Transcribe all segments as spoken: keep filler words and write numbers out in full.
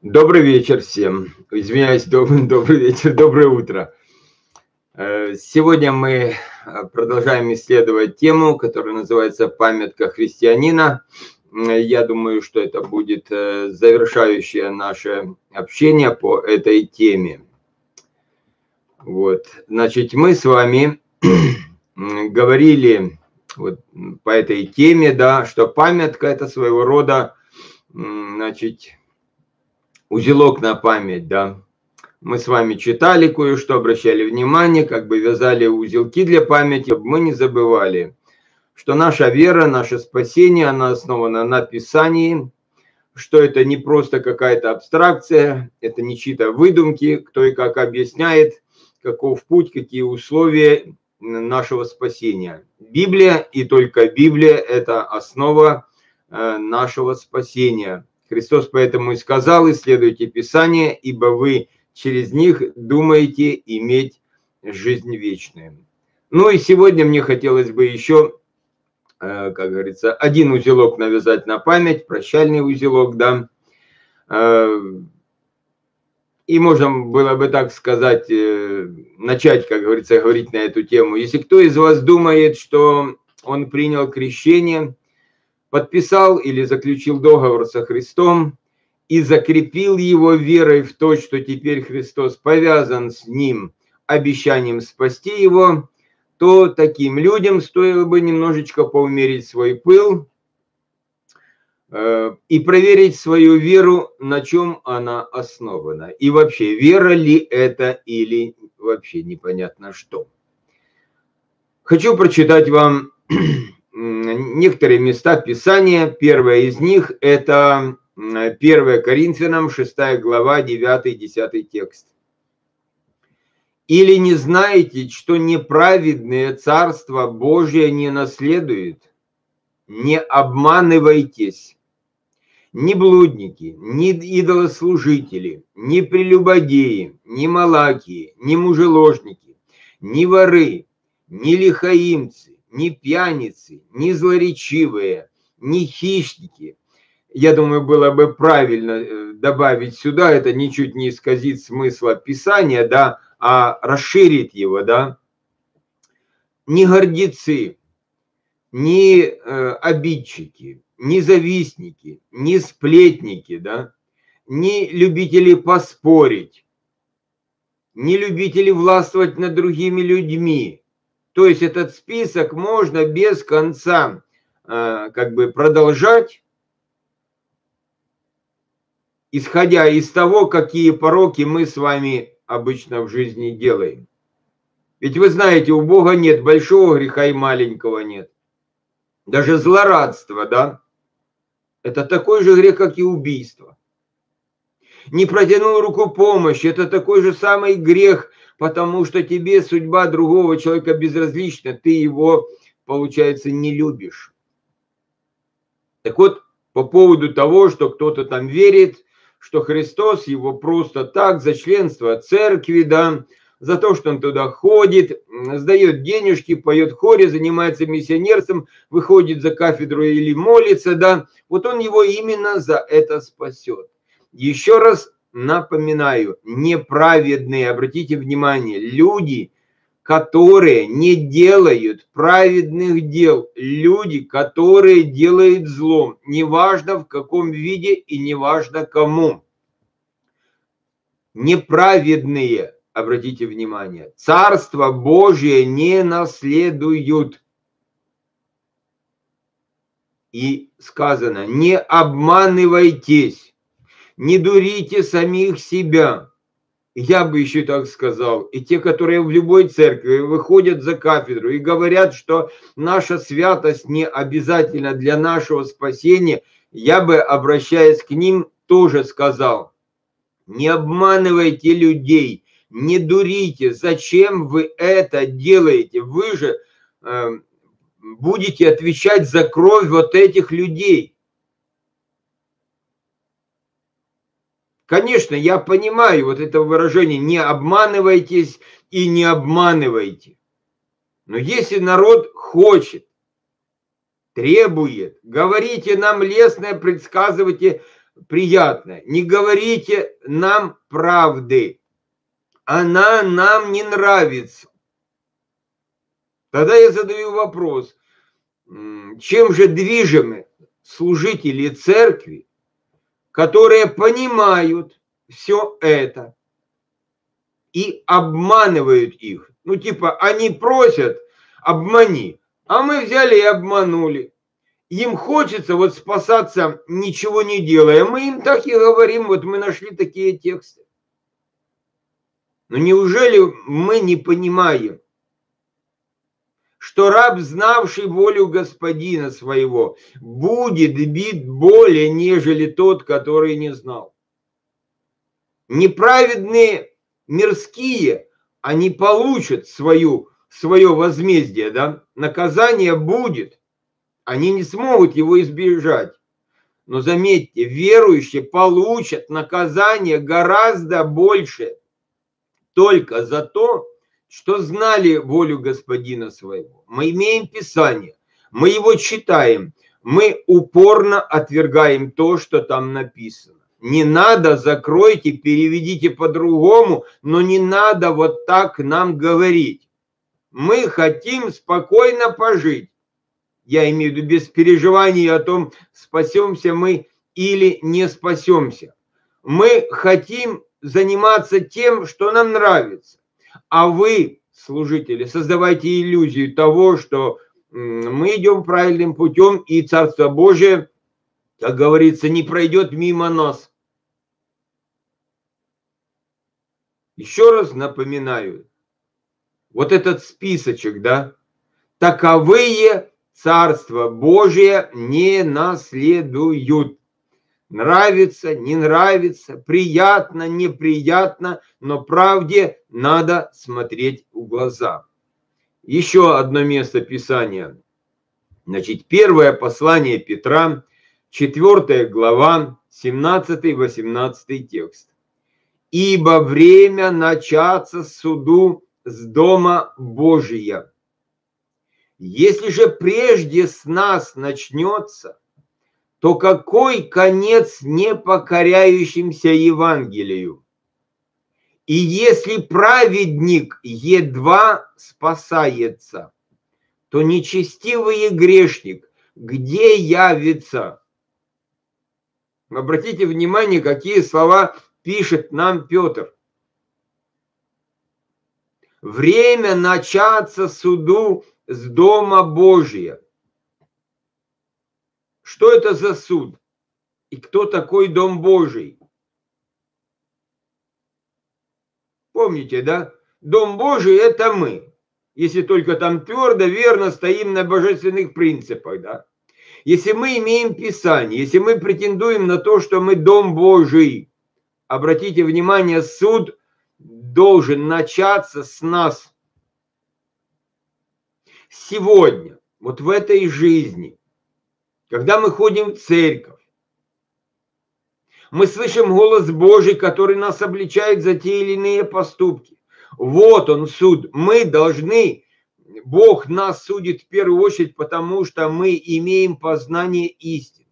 Добрый вечер всем. Извиняюсь, добрый, добрый вечер, доброе утро. Э, Сегодня мы э, продолжаем исследовать тему, которая называется «Памятка христианина». М, Я думаю, что это будет э, завершающее наше общение по этой теме. Вот. Значит, мы с вами м, говорили вот по этой теме, да, что памятка – это своего рода, м, значит, узелок на память, да. Мы с вами читали кое-что, обращали внимание, как бы вязали узелки для памяти, чтобы мы не забывали, что наша вера, наше спасение, она основана на Писании, что это не просто какая-то абстракция, это не чьи-то выдумки, кто и как объясняет, каков путь, какие условия нашего спасения. Библия и только Библия – это основа э, нашего спасения. Христос поэтому и сказал: исследуйте Писание, ибо вы через них думаете иметь жизнь вечную. Ну и сегодня мне хотелось бы еще, э, как говорится, один узелок навязать на память, прощальный узелок, да. Э, И можно было бы так сказать, э, начать, как говорится, говорить на эту тему. Если кто из вас думает, что он принял крещение, подписал или заключил договор со Христом и закрепил его верой в то, что теперь Христос повязан с ним обещанием спасти его, то таким людям стоило бы немножечко поумерить свой пыл э, и проверить свою веру, на чем она основана. И вообще, вера ли это или вообще непонятно что. Хочу прочитать вам некоторые места Писания. Первое из них – это первое Коринфянам, шестая глава, девятый-десятый текст. «Или не знаете, что неправедные Царство Божие не наследуют? Не обманывайтесь. Ни блудники, ни идолослужители, ни прелюбодеи, ни малакии, ни мужеложники, ни воры, ни лихаимцы, ни пьяницы, ни злоречивые, ни хищники». Я думаю, было бы правильно добавить сюда, это ничуть не исказит смысла Писания, да, а расширит его, да. Ни гордецы, ни э, обидчики, ни завистники, ни сплетники, да, ни любители поспорить, ни любители властвовать над другими людьми. То есть этот список можно без конца э, как бы продолжать, исходя из того, какие пороки мы с вами обычно в жизни делаем. Ведь вы знаете, у Бога нет большого греха и маленького нет. Даже злорадство, да, это такой же грех, как и убийство. Не протянул руку помощи, это такой же самый грех, потому что тебе судьба другого человека безразлична, ты его, получается, не любишь. Так вот, по поводу того, что кто-то там верит, что Христос его просто так, за членство церкви, да, за то, что он туда ходит, сдает денежки, поет в хоре, занимается миссионерством, выходит за кафедру или молится, да, вот он его именно за это спасет. Еще раз напоминаю, неправедные, обратите внимание, люди, которые не делают праведных дел, люди, которые делают зло, неважно в каком виде и неважно кому. Неправедные, обратите внимание, Царство Божие не наследуют. И сказано: не обманывайтесь, не дурите самих себя. Я бы еще так сказал, и те, которые в любой церкви выходят за кафедру и говорят, что наша святость не обязательно для нашего спасения, я бы, обращаясь к ним, тоже сказал: не обманывайте людей, не дурите, зачем вы это делаете? Вы же э, будете отвечать за кровь вот этих людей. Конечно, я понимаю вот это выражение «не обманывайтесь» и «не обманывайте». Но если народ хочет, требует, говорите нам лестное, предсказывайте приятное. Не говорите нам правды. Она нам не нравится. Тогда я задаю вопрос. Чем же движимы служители церкви, которые понимают все это и обманывают их? Ну, типа, они просят, обмани, а мы взяли и обманули. Им хочется вот спасаться, ничего не делая. Мы им так и говорим, вот мы нашли такие тексты. Но неужели мы не понимаем, что раб, знавший волю господина своего, будет бит более, нежели тот, который не знал? Неправедные, мирские, они получат свою, свое возмездие, да? Наказание будет. Они не смогут его избежать. Но заметьте, верующие получат наказание гораздо больше только за то, что знали волю господина своего. Мы имеем Писание, мы его читаем, мы упорно отвергаем то, что там написано. Не надо, закройте, переведите по-другому, но не надо вот так нам говорить. Мы хотим спокойно пожить. Я имею в виду без переживаний о том, спасемся мы или не спасемся. Мы хотим заниматься тем, что нам нравится. А вы, служители, создавайте иллюзию того, что мы идем правильным путем, и Царство Божие, как говорится, не пройдет мимо нас. Еще раз напоминаю, вот этот списочек, да, таковые Царство Божие не наследуют. Нравится, не нравится, приятно, неприятно, но правде надо смотреть в глаза. Еще одно место Писания. Значит, первое послание Петра, четвёртая глава, семнадцатый-восемнадцатый текст. «Ибо время начаться суду с дома Божия. Если же прежде с нас начнется, то какой конец непокоряющимся Евангелию? И если праведник едва спасается, то нечестивый грешник где явится?» Обратите внимание, какие слова пишет нам Петр. Время начаться суду с дома Божия. Что это за суд? И кто такой дом Божий? Помните, да? Дом Божий – это мы. Если только там твердо, верно стоим на божественных принципах, да? Если мы имеем Писание, если мы претендуем на то, что мы дом Божий, обратите внимание, суд должен начаться с нас. Сегодня, вот в этой жизни, когда мы ходим в церковь, мы слышим голос Божий, который нас обличает за те или иные поступки. Вот он суд. Мы должны, Бог нас судит в первую очередь, потому что мы имеем познание истины.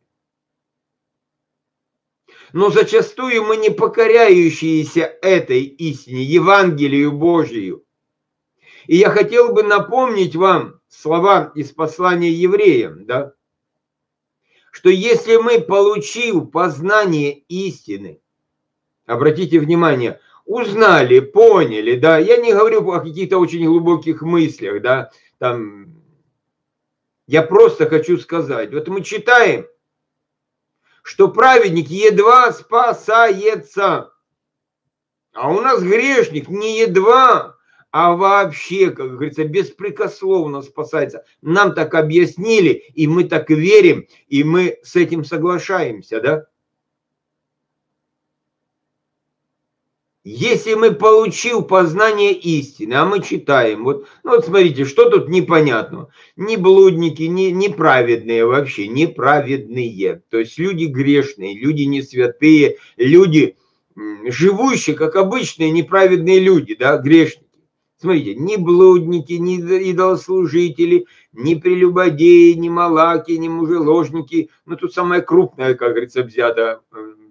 Но зачастую мы не покоряющиеся этой истине, Евангелию Божию. И я хотел бы напомнить вам слова из послания евреям, да, что если мы, получив познание истины, обратите внимание, узнали, поняли, да, я не говорю о каких-то очень глубоких мыслях, да, там, я просто хочу сказать, вот мы читаем, что праведник едва спасается, а у нас грешник не едва, а вообще, как говорится, беспрекословно спасается. Нам так объяснили, и мы так верим, и мы с этим соглашаемся, да? Если мы, получив познание истины, а мы читаем, вот, ну вот смотрите, что тут непонятного? Ни блудники, ни неправедные вообще, неправедные. То есть люди грешные, люди не святые, люди живущие, как обычные неправедные люди, да, грешники. Смотрите, ни блудники, ни идолослужители, ни прелюбодеи, ни малаки, ни мужеложники. Ну, тут самое крупное, как говорится, взято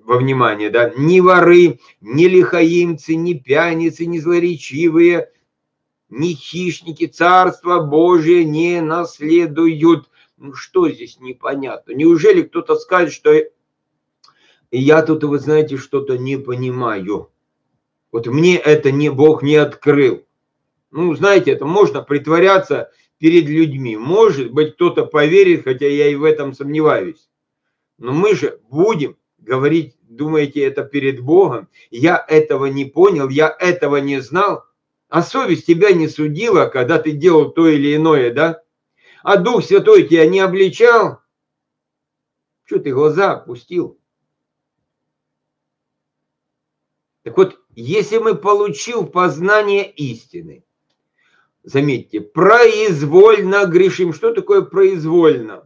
во внимание, да, ни воры, ни лихаимцы, ни пьяницы, ни злоречивые, ни хищники Царство Божие не наследуют. Ну что здесь непонятно? Неужели кто-то скажет, что я тут, вы знаете, что-то не понимаю? Вот мне это не, Бог не открыл. Ну, знаете, это можно притворяться перед людьми. Может быть, кто-то поверит, хотя я и в этом сомневаюсь. Но мы же будем говорить, думаете, это перед Богом? Я этого не понял, я этого не знал. А совесть тебя не судила, когда ты делал то или иное, да? А Дух Святой тебя не обличал? Что ты глаза опустил? Так вот, если мы получил познание истины, заметьте, произвольно грешим. Что такое произвольно?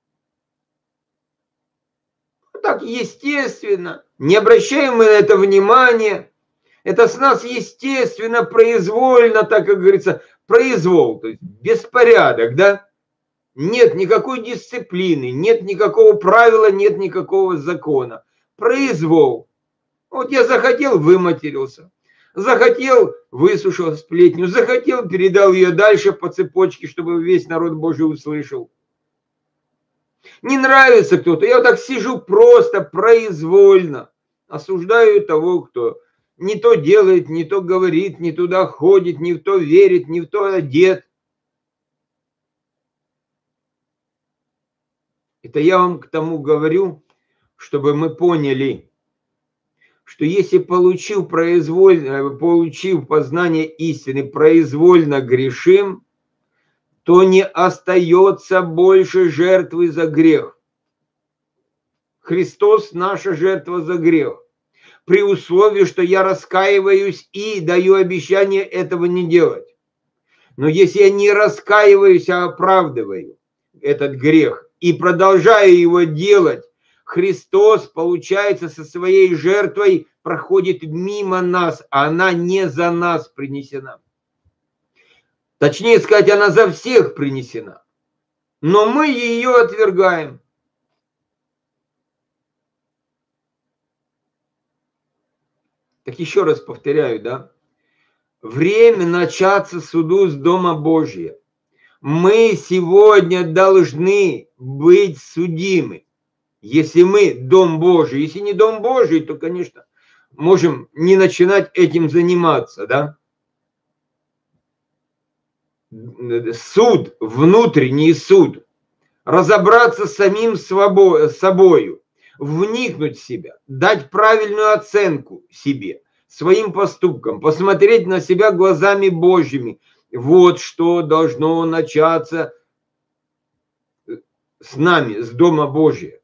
Так естественно. Не обращаем мы на это внимания. Это с нас естественно, произвольно, так как говорится, произвол, то есть беспорядок, да? Нет никакой дисциплины, нет никакого правила, нет никакого закона. Произвол. Вот я захотел, выматерился. Захотел, высушил сплетню. Захотел, передал ее дальше по цепочке, чтобы весь народ Божий услышал. Не нравится кто-то, я вот так сижу просто произвольно. Осуждаю того, кто не то делает, не то говорит, не туда ходит, не в то верит, не в то одет. Это я вам к тому говорю, чтобы мы поняли, что если получил, произвольно, получил познание истины, произвольно грешим, то не остается больше жертвы за грех. Христос наша жертва за грех. При условии, что я раскаиваюсь и даю обещание этого не делать. Но если я не раскаиваюсь, а оправдываю этот грех и продолжаю его делать, Христос, получается, со своей жертвой проходит мимо нас, а она не за нас принесена. Точнее сказать, она за всех принесена. Но мы ее отвергаем. Так еще раз повторяю, да? Время начаться суду с Дома Божия. Мы сегодня должны быть судимы. Если мы Дом Божий, если не Дом Божий, то, конечно, можем не начинать этим заниматься, да? Суд, внутренний суд, разобраться с самим собою, вникнуть в себя, дать правильную оценку себе, своим поступкам, посмотреть на себя глазами Божьими. Вот что должно начаться с нами, с Дома Божия.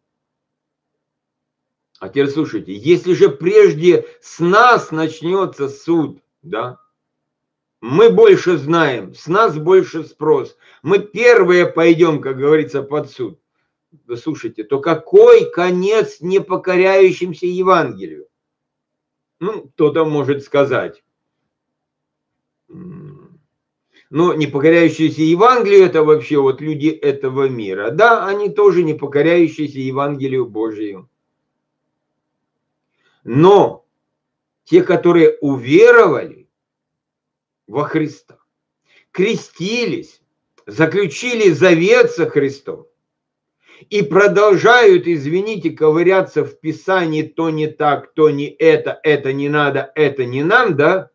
А теперь слушайте, если же прежде с нас начнется суд, да, мы больше знаем, с нас больше спрос, мы первые пойдем, как говорится, под суд. Да слушайте, то какой конец непокоряющимся Евангелию? Ну, кто-то может сказать. Но не покоряющиеся Евангелию, это вообще вот люди этого мира. Да, они тоже не покоряющиеся Евангелию Божию. Но те, которые уверовали во Христа, крестились, заключили завет со Христом и продолжают, извините, ковыряться в Писании, то не так, то не это, это не надо, это не нам, да?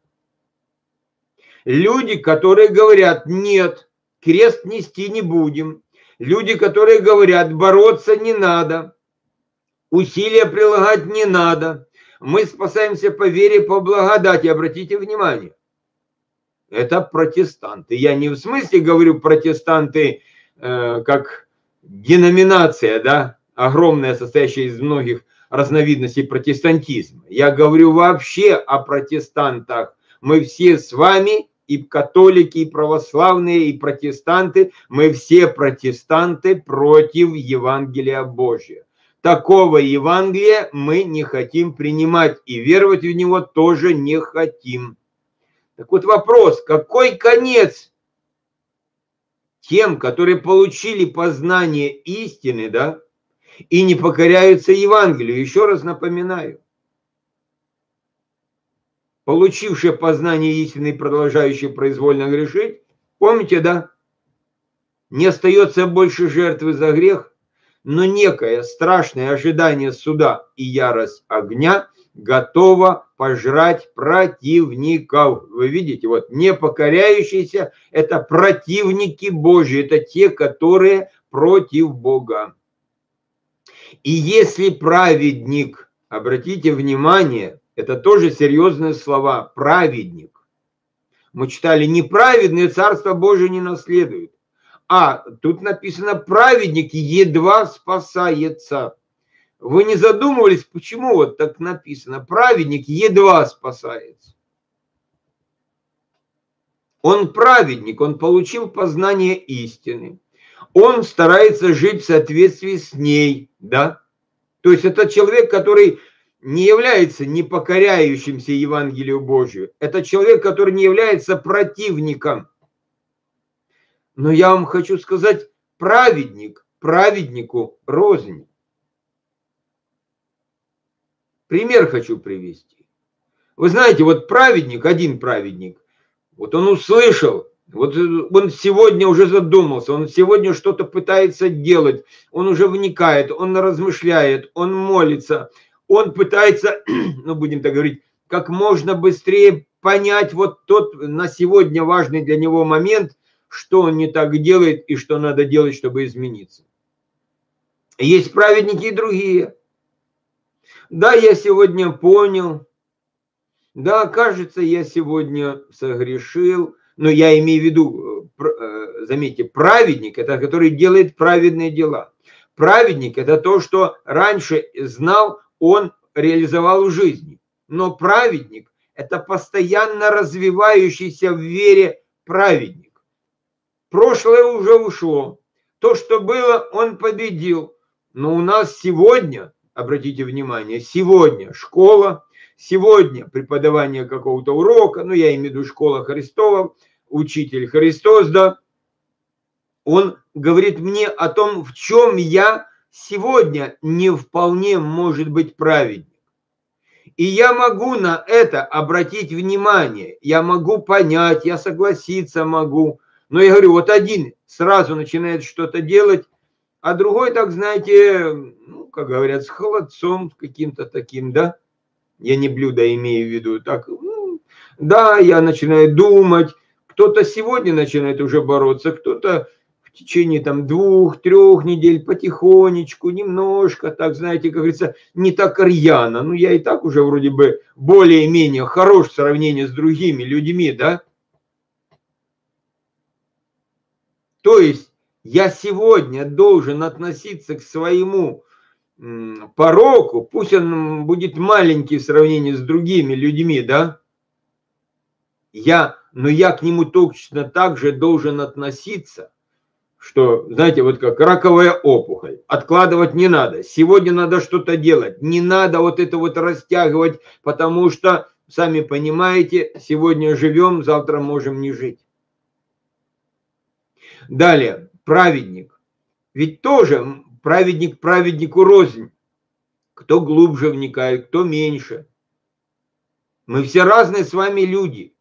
Люди, которые говорят, нет, крест нести не будем. Люди, которые говорят, бороться не надо, усилия прилагать не надо. Мы спасаемся по вере, по благодати. Обратите внимание. Это протестанты. Я не в смысле говорю протестанты э, как деноминация, да, огромная, состоящая из многих разновидностей протестантизма. Я говорю вообще о протестантах. Мы все с вами, и католики, и православные, и протестанты, мы все протестанты против Евангелия Божия. Такого Евангелия мы не хотим принимать, и веровать в него тоже не хотим. Так вот вопрос, какой конец тем, которые получили познание истины, да, и не покоряются Евангелию. Еще раз напоминаю. Получившие познание истины и продолжающие произвольно грешить, помните, да? Не остается больше жертвы за грех, но некое страшное ожидание суда и ярость огня готово пожрать противников. Вы видите, вот не покоряющиеся – это противники Божьи, это те, которые против Бога. И если праведник, обратите внимание, это тоже серьезные слова, праведник. Мы читали, неправедные Царство Божие не наследуют. А тут написано, праведник едва спасается. Вы не задумывались, почему вот так написано? Праведник едва спасается. Он праведник, он получил познание истины. Он старается жить в соответствии с ней, да? То есть это человек, который не является непокоряющимся Евангелию Божию. Это человек, который не является противником. Но я вам хочу сказать, праведник праведнику рознь. Пример хочу привести. Вы знаете, вот праведник, один праведник, вот он услышал, вот он сегодня уже задумался, он сегодня что-то пытается делать, он уже вникает, он размышляет, он молится, он пытается, ну будем так говорить, как можно быстрее понять вот тот на сегодня важный для него момент, что он не так делает и что надо делать, чтобы измениться. Есть праведники и другие. Да, я сегодня понял, да, кажется, я сегодня согрешил, но я имею в виду, заметьте, праведник – это который делает праведные дела. Праведник – это то, что раньше знал, он реализовал в жизни. Но праведник – это постоянно развивающийся в вере праведник. Прошлое уже ушло. То, что было, он победил. Но у нас сегодня, обратите внимание, сегодня школа, сегодня преподавание какого-то урока, ну я имею в виду школа Христова, учитель Христос, да, он говорит мне о том, в чем я сегодня не вполне может быть праведник. И я могу на это обратить внимание, я могу понять, я согласиться могу. Но я говорю, вот один сразу начинает что-то делать, а другой, так знаете, ну, как говорят, с холодцом каким-то таким, да? Я не блюдо имею в виду. Так, ну, да, я начинаю думать. Кто-то сегодня начинает уже бороться, кто-то в течение там двух-трех недель потихонечку, немножко, так, знаете, как говорится, не так рьяно. Ну, я и так уже вроде бы более-менее хорош в сравнении с другими людьми, да? То есть я сегодня должен относиться к своему пороку, пусть он будет маленький в сравнении с другими людьми, да? Я, но я к нему точно так же должен относиться, что, знаете, вот как раковая опухоль. Откладывать не надо. Сегодня надо что-то делать. Не надо вот это вот растягивать, потому что, сами понимаете, сегодня живем, завтра можем не жить. Далее, праведник. Ведь тоже праведник праведнику рознь. Кто глубже вникает, кто меньше. Мы все разные с вами люди.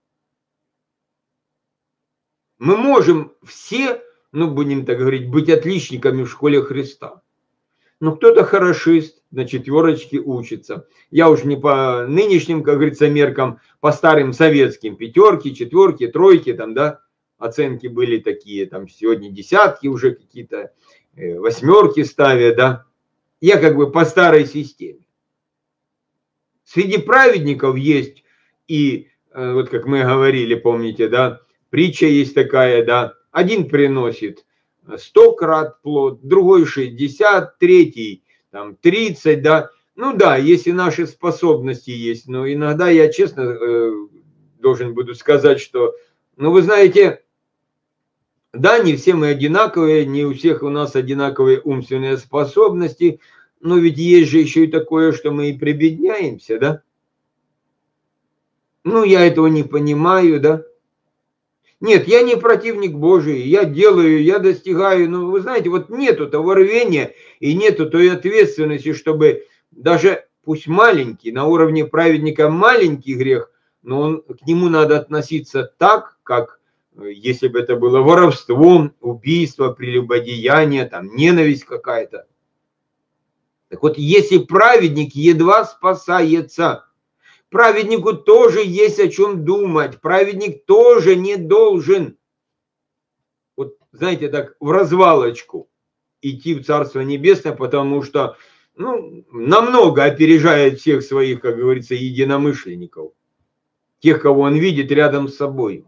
Мы можем все, ну будем так говорить, быть отличниками в школе Христа. Но кто-то хорошист, на четверочке учится. Я уж не по нынешним, как говорится, меркам, по старым советским, пятерки, четверки, тройки, там, да, оценки были такие, там сегодня десятки уже какие-то, восьмерки ставят, да. Я как бы по старой системе. Среди праведников есть и, вот как мы говорили, помните, да, притча есть такая, да, один приносит сто крат плод, другой шестьдесят, третий там тридцать, да. Ну да, если наши способности есть, но иногда я честно должен буду сказать, что, ну вы знаете, да, не все мы одинаковые, не у всех у нас одинаковые умственные способности, но ведь есть же еще и такое, что мы и прибедняемся, да? Ну, я этого не понимаю, да? Нет, я не противник Божий, я делаю, я достигаю. Но вы знаете, вот нету того рвения и нету той ответственности, чтобы даже, пусть маленький, на уровне праведника маленький грех, но он, к нему надо относиться так, как если бы это было воровством, убийство, прелюбодеяние, там, ненависть какая-то. Так вот, если праведник едва спасается, праведнику тоже есть о чем думать. Праведник тоже не должен, вот знаете, так в развалочку идти в Царство Небесное, потому что ну, намного опережает всех своих, как говорится, единомышленников. Тех, кого он видит рядом с собой.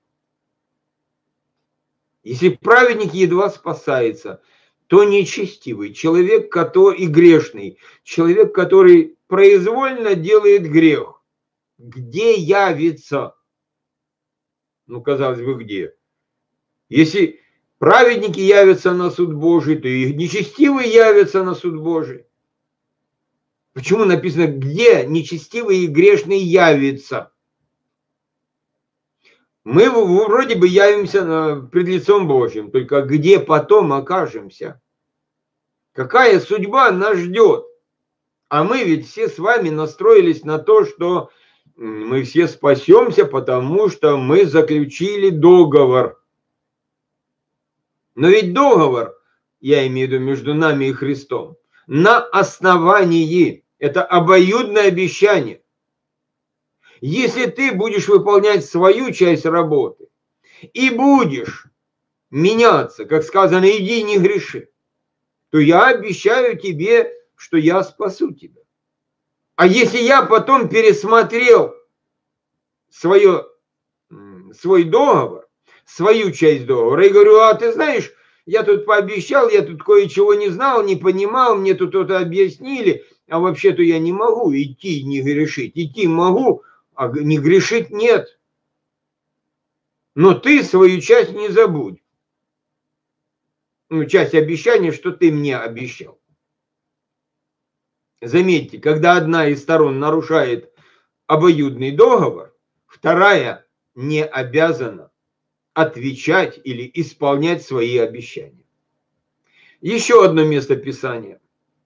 Если праведник едва спасается, то нечестивый человек, который и грешный, человек, который произвольно делает грех, где явится? Ну, казалось бы, где? Если праведники явятся на суд Божий, то и нечестивые явятся на суд Божий. Почему написано, где нечестивый и грешный явится? Мы вроде бы явимся пред лицом Божьим, только где потом окажемся? Какая судьба нас ждет? А мы ведь все с вами настроились на то, что мы все спасемся, потому что мы заключили договор. Но ведь договор, я имею в виду между нами и Христом, на основании, это обоюдное обещание. Если ты будешь выполнять свою часть работы и будешь меняться, как сказано, иди не греши, то я обещаю тебе, что я спасу тебя. А если я потом пересмотрел свое, свой договор, свою часть договора, и говорю, а ты знаешь, я тут пообещал, я тут кое-чего не знал, не понимал, мне тут это объяснили, а вообще-то я не могу идти не грешить. Идти могу, а не грешить нет. Но ты свою часть не забудь. Ну, часть обещания, что ты мне обещал. Заметьте, когда одна из сторон нарушает обоюдный договор, вторая не обязана отвечать или исполнять свои обещания. Еще одно место Писания.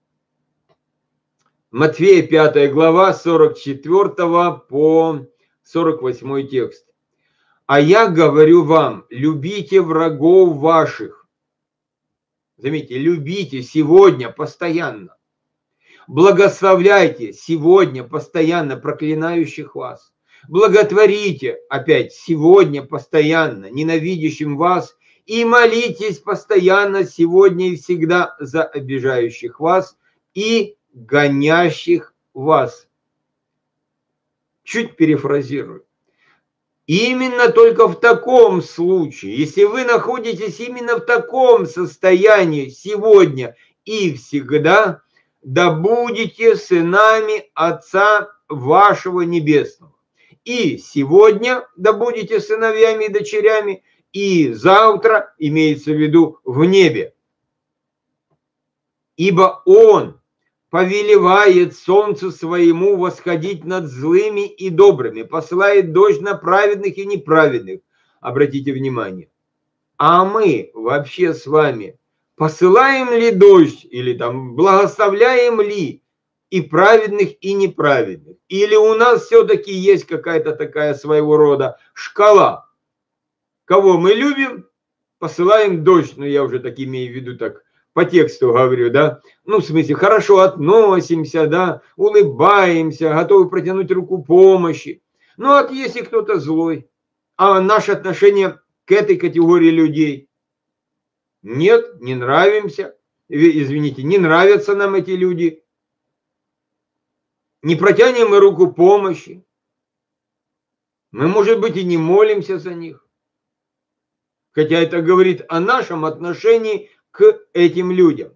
Матфея пятая глава, сорок четвёртого по сорок восьмой текст. А я говорю вам, любите врагов ваших. Заметьте, любите сегодня постоянно. Благословляйте сегодня постоянно проклинающих вас. Благотворите опять сегодня постоянно ненавидящим вас. И молитесь постоянно сегодня и всегда за обижающих вас и гонящих вас. Чуть перефразирую. Именно только в таком случае, если вы находитесь именно в таком состоянии сегодня и всегда, да будете сынами Отца вашего Небесного. И сегодня да будете сыновьями и дочерями, и завтра, имеется в виду, в небе. Ибо Он повелевает солнцу своему восходить над злыми и добрыми, посылает дождь на праведных и неправедных. Обратите внимание. А мы вообще с вами посылаем ли дождь или там благословляем ли и праведных, и неправедных? Или у нас все-таки есть какая-то такая своего рода шкала? Кого мы любим, посылаем дождь, ну я уже так имею в виду так, по тексту говорю, да, ну, в смысле, хорошо относимся, да, улыбаемся, готовы протянуть руку помощи. Ну, вот если кто-то злой, а наше отношение к этой категории людей, нет, не нравимся, извините, не нравятся нам эти люди, не протянем мы руку помощи, мы, может быть, и не молимся за них, хотя это говорит о нашем отношении к этим людям.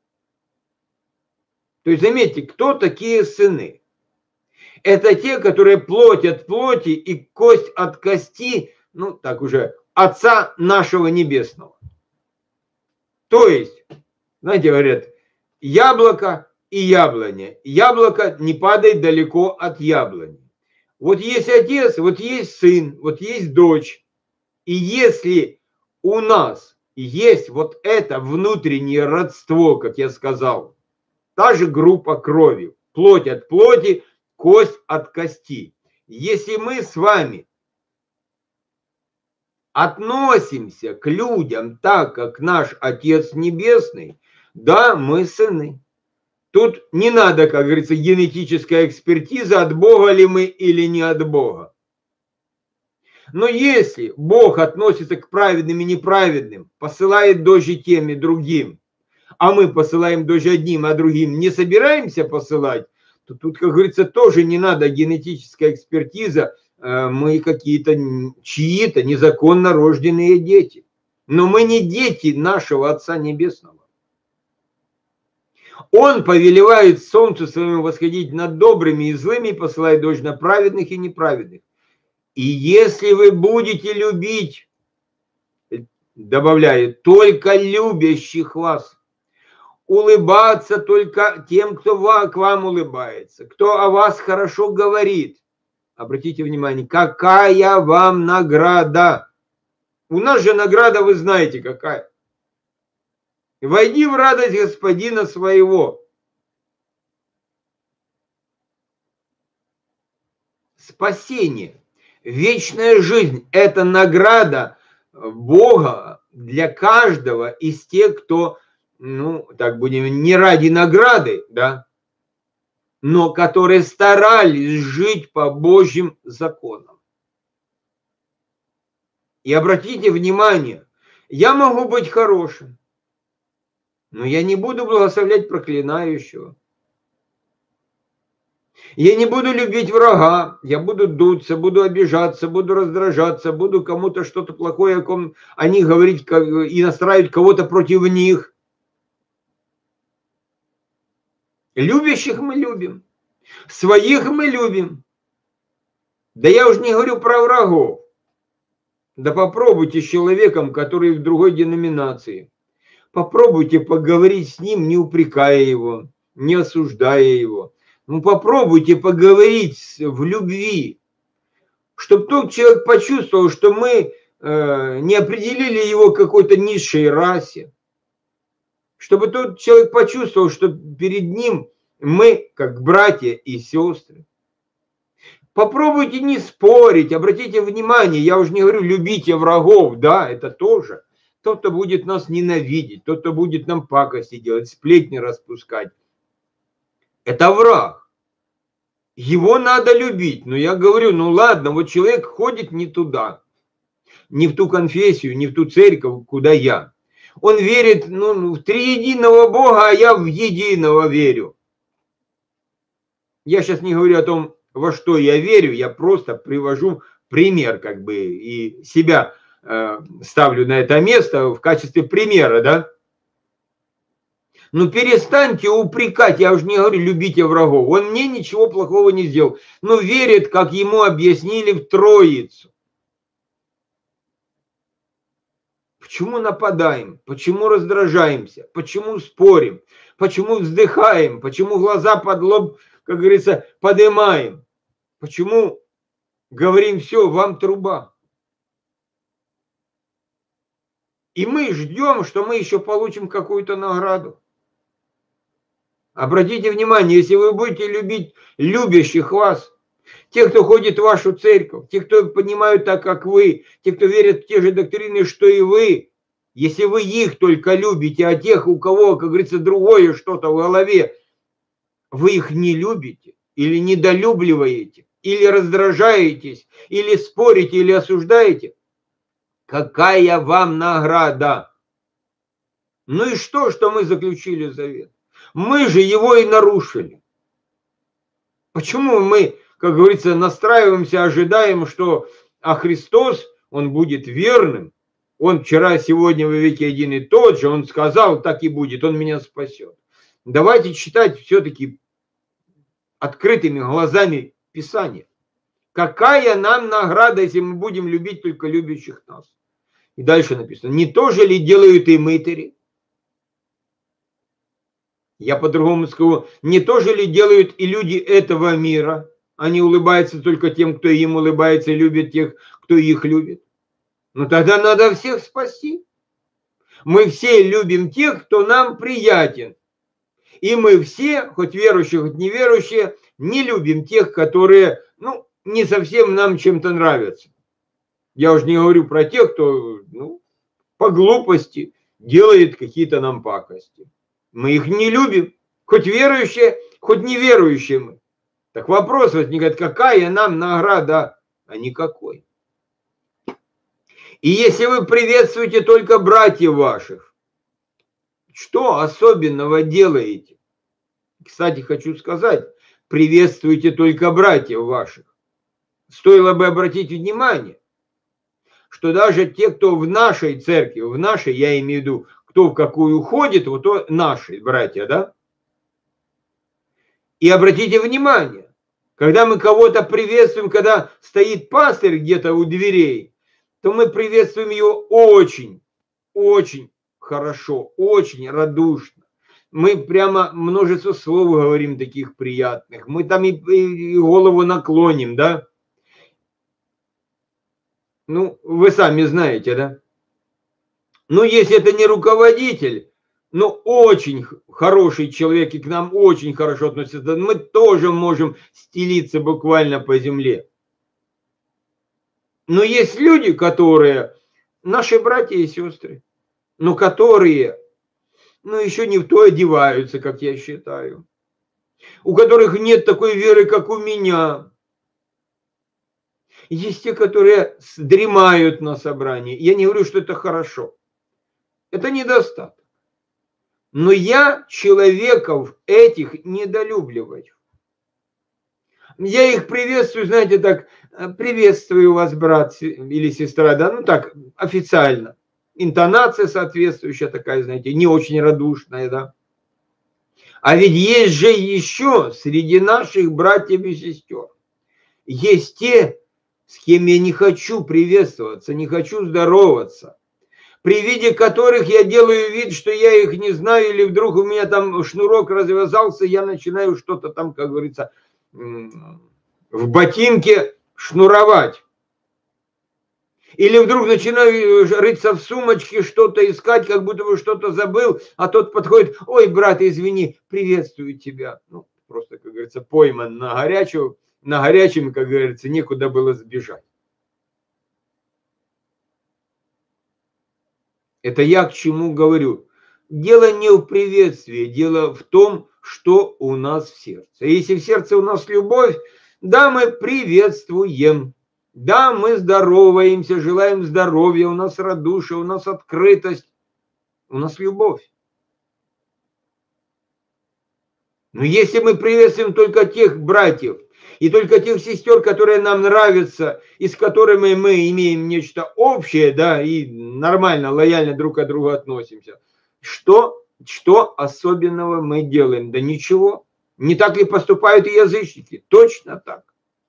То есть, заметьте, кто такие сыны? Это те, которые плоть от плоти и кость от кости, ну, так уже, Отца нашего Небесного. То есть, знаете, говорят, яблоко и яблоня. Яблоко не падает далеко от яблони. Вот есть отец, вот есть сын, вот есть дочь. И если у нас есть вот это внутреннее родство, как я сказал, та же группа крови, плоть от плоти, кость от кости. Если мы с вами относимся к людям так, как наш Отец Небесный, да, мы сыны. Тут не надо, как говорится, генетическая экспертиза, от Бога ли мы или не от Бога. Но если Бог относится к праведным и неправедным, посылает дождь и тем и другим, а мы посылаем дождь одним, а другим не собираемся посылать, то тут, как говорится, тоже не надо генетическая экспертиза, мы какие-то чьи-то незаконно рожденные дети. Но мы не дети нашего Отца Небесного. Он повелевает солнцу своему восходить над добрыми и злыми, и посылает дождь на праведных и неправедных. И если вы будете любить, добавляет, только любящих вас, улыбаться только тем, кто к вам улыбается, кто о вас хорошо говорит. Обратите внимание, какая вам награда. У нас же награда, вы знаете, какая. Войди в радость Господина своего. Спасение, вечная жизнь – это награда Бога для каждого из тех, кто, ну, так будем, не ради награды, да, но которые старались жить по Божьим законам. И обратите внимание, я могу быть хорошим, но я не буду благословлять проклинающего. Я не буду любить врага, я буду дуться, буду обижаться, буду раздражаться, буду кому-то что-то плохое о ком они говорить и настраивать кого-то против них. Любящих мы любим, своих мы любим. Да я уже не говорю про врагов. Да попробуйте с человеком, который в другой деноминации. Попробуйте поговорить с ним, не упрекая его, не осуждая его. Ну попробуйте поговорить в любви, чтобы тот человек почувствовал, что мы э, не определили его к какой-то низшей расе. Чтобы тот человек почувствовал, что перед ним мы как братья и сестры. Попробуйте не спорить, обратите внимание, я уже не говорю, любите врагов, да, это тоже. Тот, кто будет нас ненавидеть, тот, кто будет нам пакости делать, сплетни распускать. Это враг. Его надо любить. Но я говорю, ну ладно, вот человек ходит не туда, не в ту конфессию, не в ту церковь, куда я. Он верит, ну, в триединого Бога, а я в единого верю. Я сейчас не говорю о том, во что я верю, я просто привожу пример, как бы, и себя э, ставлю на это место в качестве примера, да. Ну перестаньте упрекать, я уже не говорю, любите врагов. Он мне ничего плохого не сделал, но верит, как ему объяснили, в Троицу. Почему нападаем? Почему раздражаемся? Почему спорим? Почему вздыхаем? Почему глаза под лоб, как говорится, поднимаем? Почему говорим, все, вам труба? И мы ждем, что мы еще получим какую-то награду. Обратите внимание, если вы будете любить любящих вас, тех, кто ходит в вашу церковь, тех, кто понимают так, как вы, те, кто верят в те же доктрины, что и вы, если вы их только любите, а тех, у кого, как говорится, другое что-то в голове, вы их не любите или недолюбливаете, или раздражаетесь, или спорите, или осуждаете, какая вам награда? Ну и что, что мы заключили завет? Мы же его и нарушили. Почему мы, как говорится, настраиваемся, ожидаем, что а Христос, Он будет верным, Он вчера, сегодня, во веки один и тот же, Он сказал, так и будет, Он меня спасет. Давайте читать все-таки открытыми глазами Писание. Какая нам награда, если мы будем любить только любящих нас? И дальше написано, не то же ли делают и мытари? Я по-другому скажу, не то же ли делают и люди этого мира? Они улыбаются только тем, кто им улыбается, и любят тех, кто их любит. Ну тогда надо всех спасти. Мы все любим тех, кто нам приятен. И мы все, хоть верующие, хоть неверующие, не любим тех, которые, ну, не совсем нам чем-то нравятся. Я уже не говорю про тех, кто, ну, по глупости делает какие-то нам пакости. Мы их не любим, хоть верующие, хоть неверующие мы. Так вопрос возникает, какая нам награда, а никакой. И если вы приветствуете только братьев ваших, что особенного делаете? Кстати, хочу сказать, приветствуйте только братьев ваших. Стоило бы обратить внимание, что даже те, кто в нашей церкви, в нашей, я имею в виду, кто в какую ходит, вот то наши братья, да? И обратите внимание, когда мы кого-то приветствуем, когда стоит пастырь где-то у дверей, то мы приветствуем его очень, очень хорошо, очень радушно. Мы прямо множество слов говорим таких приятных. Мы там и, и голову наклоним, да? Ну, вы сами знаете, да? Ну, если это не руководитель, но очень хороший человек и к нам очень хорошо относится, мы тоже можем стелиться буквально по земле. Но есть люди, которые, наши братья и сестры, но которые, ну, еще не в то одеваются, как я считаю. У которых нет такой веры, как у меня. Есть те, которые дремают на собрании. Я не говорю, что это хорошо. Это недостаток. Но я человеков этих недолюбливаю. Я их приветствую, знаете, так, приветствую вас, брат или сестра, да, ну так, официально. Интонация соответствующая такая, знаете, не очень радушная, да. А ведь есть же еще среди наших братьев и сестер, есть те, с кем я не хочу приветствоваться, не хочу здороваться, при виде которых я делаю вид, что я их не знаю, или вдруг у меня там шнурок развязался, я начинаю что-то там, как говорится, в ботинке шнуровать. Или вдруг начинаю рыться в сумочке, что-то искать, как будто бы что-то забыл, а тот подходит: ой, брат, извини, приветствую тебя. Ну, просто, как говорится, пойман на горячую, на горячем, как говорится, некуда было сбежать. Это я к чему говорю. Дело не в приветствии, дело в том, что у нас в сердце. Если в сердце у нас любовь, да, мы приветствуем. Да, мы здороваемся, желаем здоровья, у нас радушие, у нас открытость, у нас любовь. Но если мы приветствуем только тех братьев и только тех сестер, которые нам нравятся, и с которыми мы имеем нечто общее, да, и нормально, лояльно друг к другу относимся, что, что особенного мы делаем? Да ничего. Не так ли поступают и язычники? Точно так.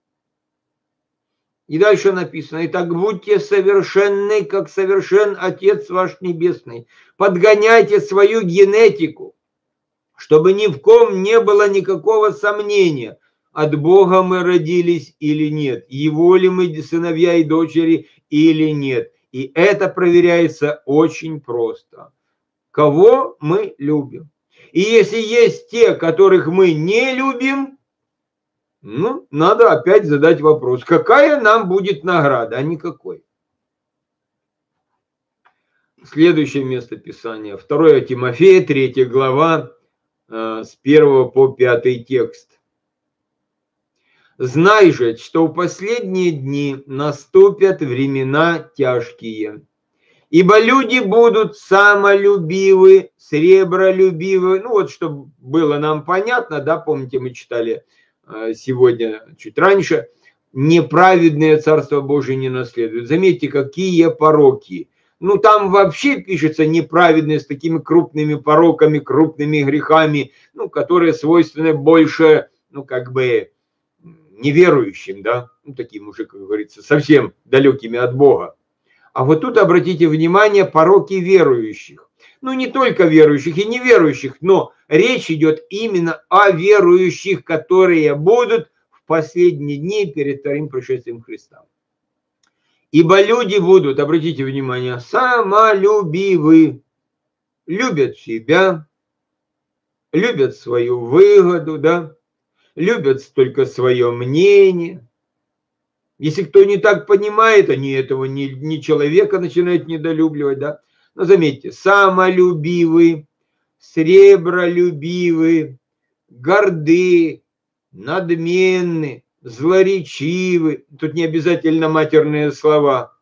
И дальше написано: «Итак, будьте совершенны, как совершен Отец ваш Небесный». Подгоняйте свою генетику, чтобы ни в ком не было никакого сомнения, от Бога мы родились или нет, Его ли мы сыновья и дочери или нет. И это проверяется очень просто. Кого мы любим? И если есть те, которых мы не любим, ну, надо опять задать вопрос, какая нам будет награда, а никакой. Следующее место Писания, второе Тимофея, третья глава, с первого по пятый текст. «Знай же, что в последние дни наступят времена тяжкие, ибо люди будут самолюбивы, сребролюбивы». Ну вот, чтобы было нам понятно, да, помните, мы читали сегодня, чуть раньше, «неправедное Царство Божие не наследует». Заметьте, какие пороки. Ну, там вообще пишется неправедные с такими крупными пороками, крупными грехами, ну, которые свойственны больше, ну, как бы, неверующим, да, ну, таким уже, как говорится, совсем далекими от Бога. А вот тут обратите внимание, пороки верующих. Ну, не только верующих и неверующих, но речь идет именно о верующих, которые будут в последние дни перед вторым пришествием Христа. Ибо люди будут, обратите внимание, самолюбивы, любят себя, любят свою выгоду, да, любят только свое мнение. Если кто не так понимает, они этого не, не человека начинают недолюбливать, да. Но заметьте, самолюбивы, сребролюбивы, горды, надменны, злоречивы. Тут не обязательно матерные слова.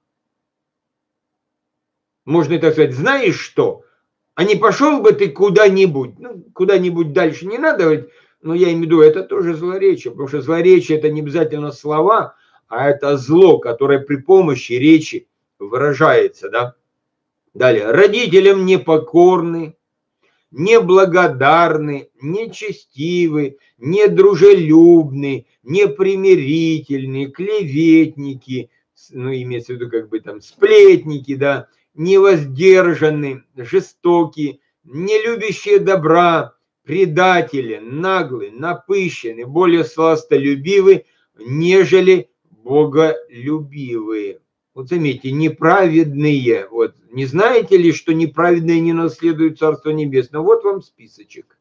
Можно и так сказать, знаешь что? А не пошел бы ты куда-нибудь, ну, куда-нибудь дальше не надо говорить, но я имею в виду, это тоже злоречие, потому что злоречие это не обязательно слова, а это зло, которое при помощи речи выражается, да. Далее, родителям непокорны, неблагодарны, нечестивы, недружелюбны, непримирительны, клеветники, ну, имеется в виду, как бы там, сплетники, да, невоздержаны, жестоки, не любящие добра, предатели, наглы, напыщены, более сластолюбивы, нежели боголюбивые. Вот заметьте, неправедные. Вот. Не знаете ли, что неправедные не наследуют Царство Небесное? Вот вам списочек.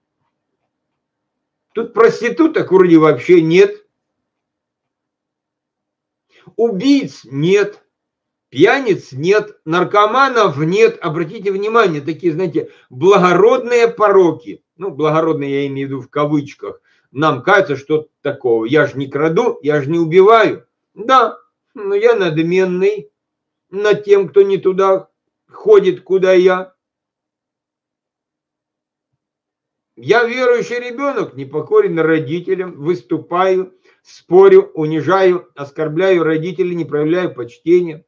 Тут проституток вроде вообще нет. Убийц нет. Пьяниц нет. Наркоманов нет. Обратите внимание, такие, знаете, благородные пороки. Ну, благородные я имею в виду в кавычках. Нам кажется, что такого. Я же не краду, я же не убиваю. Да, но я надменный над тем, кто не туда ходит, куда я. Я верующий ребенок, непокорен родителям, выступаю, спорю, унижаю, оскорбляю родителей, не проявляю почтения.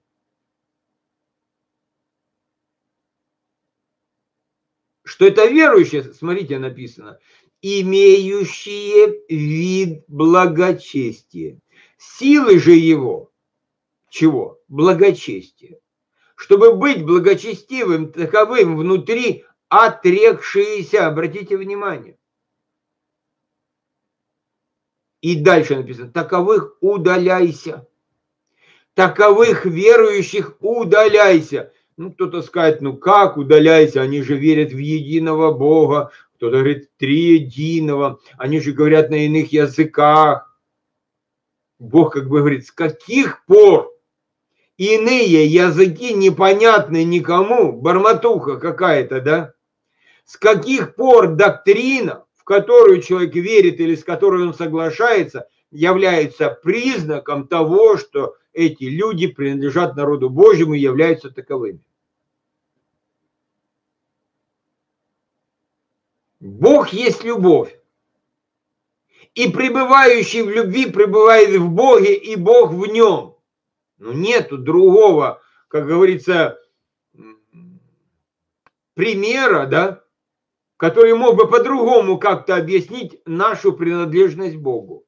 Что это верующие, смотрите, написано, имеющие вид благочестия. Силы же его, чего? Благочестие. Чтобы быть благочестивым, таковым внутри отрекшиеся, обратите внимание. И дальше написано, таковых удаляйся. Таковых верующих удаляйся. Ну, кто-то скажет, ну как удаляйся, они же верят в единого Бога. Кто-то говорит, триединого, они же говорят на иных языках. Бог как бы говорит, с каких пор иные языки непонятны никому, бормотуха какая-то, да? С каких пор доктрина, в которую человек верит или с которой он соглашается, является признаком того, что эти люди принадлежат народу Божьему и являются таковыми? Бог есть любовь. И пребывающий в любви пребывает в Боге, и Бог в нем. Но нету другого, как говорится, примера, да, который мог бы по-другому как-то объяснить нашу принадлежность Богу.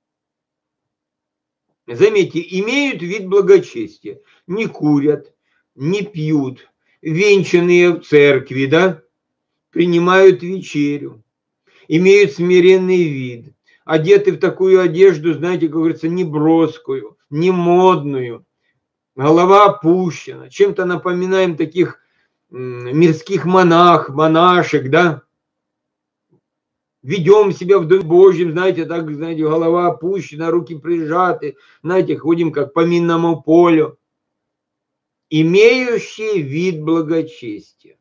Заметьте, имеют вид благочестия, не курят, не пьют, венчанные в церкви, да, принимают вечерю, имеют смиренный вид, одеты в такую одежду, знаете, как говорится, не броскую, не модную, голова опущена, чем-то напоминаем таких мирских монах, монашек, да, ведем себя в Доме Божьем, знаете, так, знаете, голова опущена, руки прижаты, знаете, ходим как по минному полю, имеющие вид благочестия.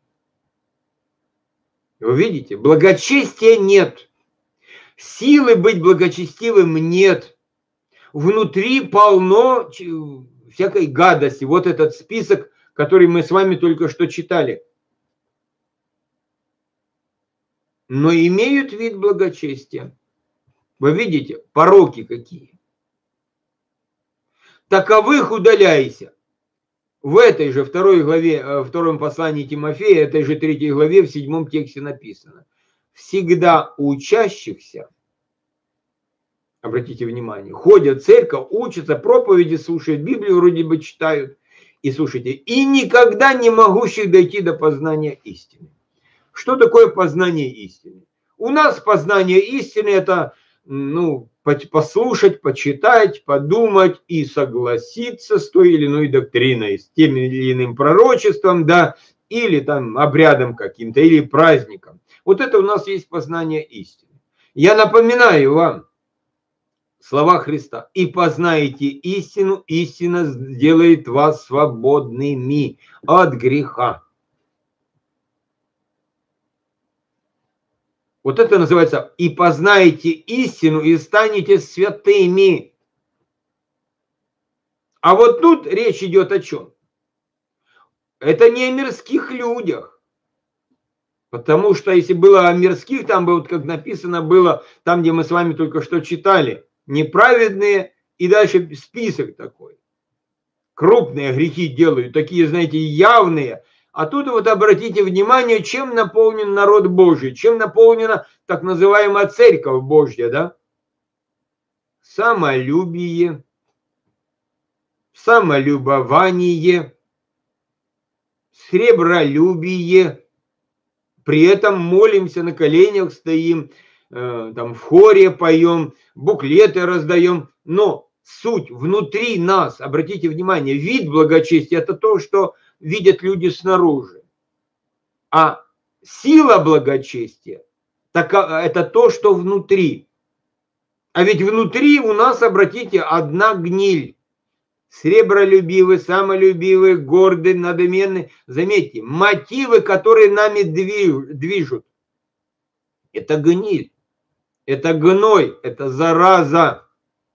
Вы видите, благочестия нет, силы быть благочестивым нет, внутри полно всякой гадости. Вот этот список, который мы с вами только что читали. Но имеют вид благочестия. Вы видите, пороки какие. Таковых удаляйся. В этой же второй главе, втором послании Тимофея, этой же третьей главе, в седьмом тексте написано. Всегда учащихся, обратите внимание, ходят в церковь, учатся, проповеди слушают, Библию вроде бы читают. И слушайте, и никогда не могущих дойти до познания истины. Что такое познание истины? У нас познание истины это, ну, послушать, почитать, подумать и согласиться с той или иной доктриной, с тем или иным пророчеством, да, или там обрядом каким-то, или праздником. Вот это у нас есть познание истины. Я напоминаю вам слова Христа. «И познаете истину, истина сделает вас свободными от греха». Вот это называется «и познаете истину, и станете святыми». А вот тут речь идет о чем? Это не о мирских людях. Потому что если было о мирских, там бы, вот как написано было, там, где мы с вами только что читали, неправедные, и дальше список такой. Крупные грехи делают, такие, знаете, явные. А тут вот обратите внимание, чем наполнен народ Божий, чем наполнена так называемая церковь Божья, да? Самолюбие, самолюбование, сребролюбие. При этом молимся, на коленях стоим, э, там в хоре поем, буклеты раздаем. Но суть внутри нас, обратите внимание, вид благочестия – это то, что видят люди снаружи. А сила благочестия – это то, что внутри. А ведь внутри у нас, обратите, одна гниль. Сребролюбивый, самолюбивый, гордый, надменный. Заметьте, мотивы, которые нами движут, это гниль, это гной, это зараза.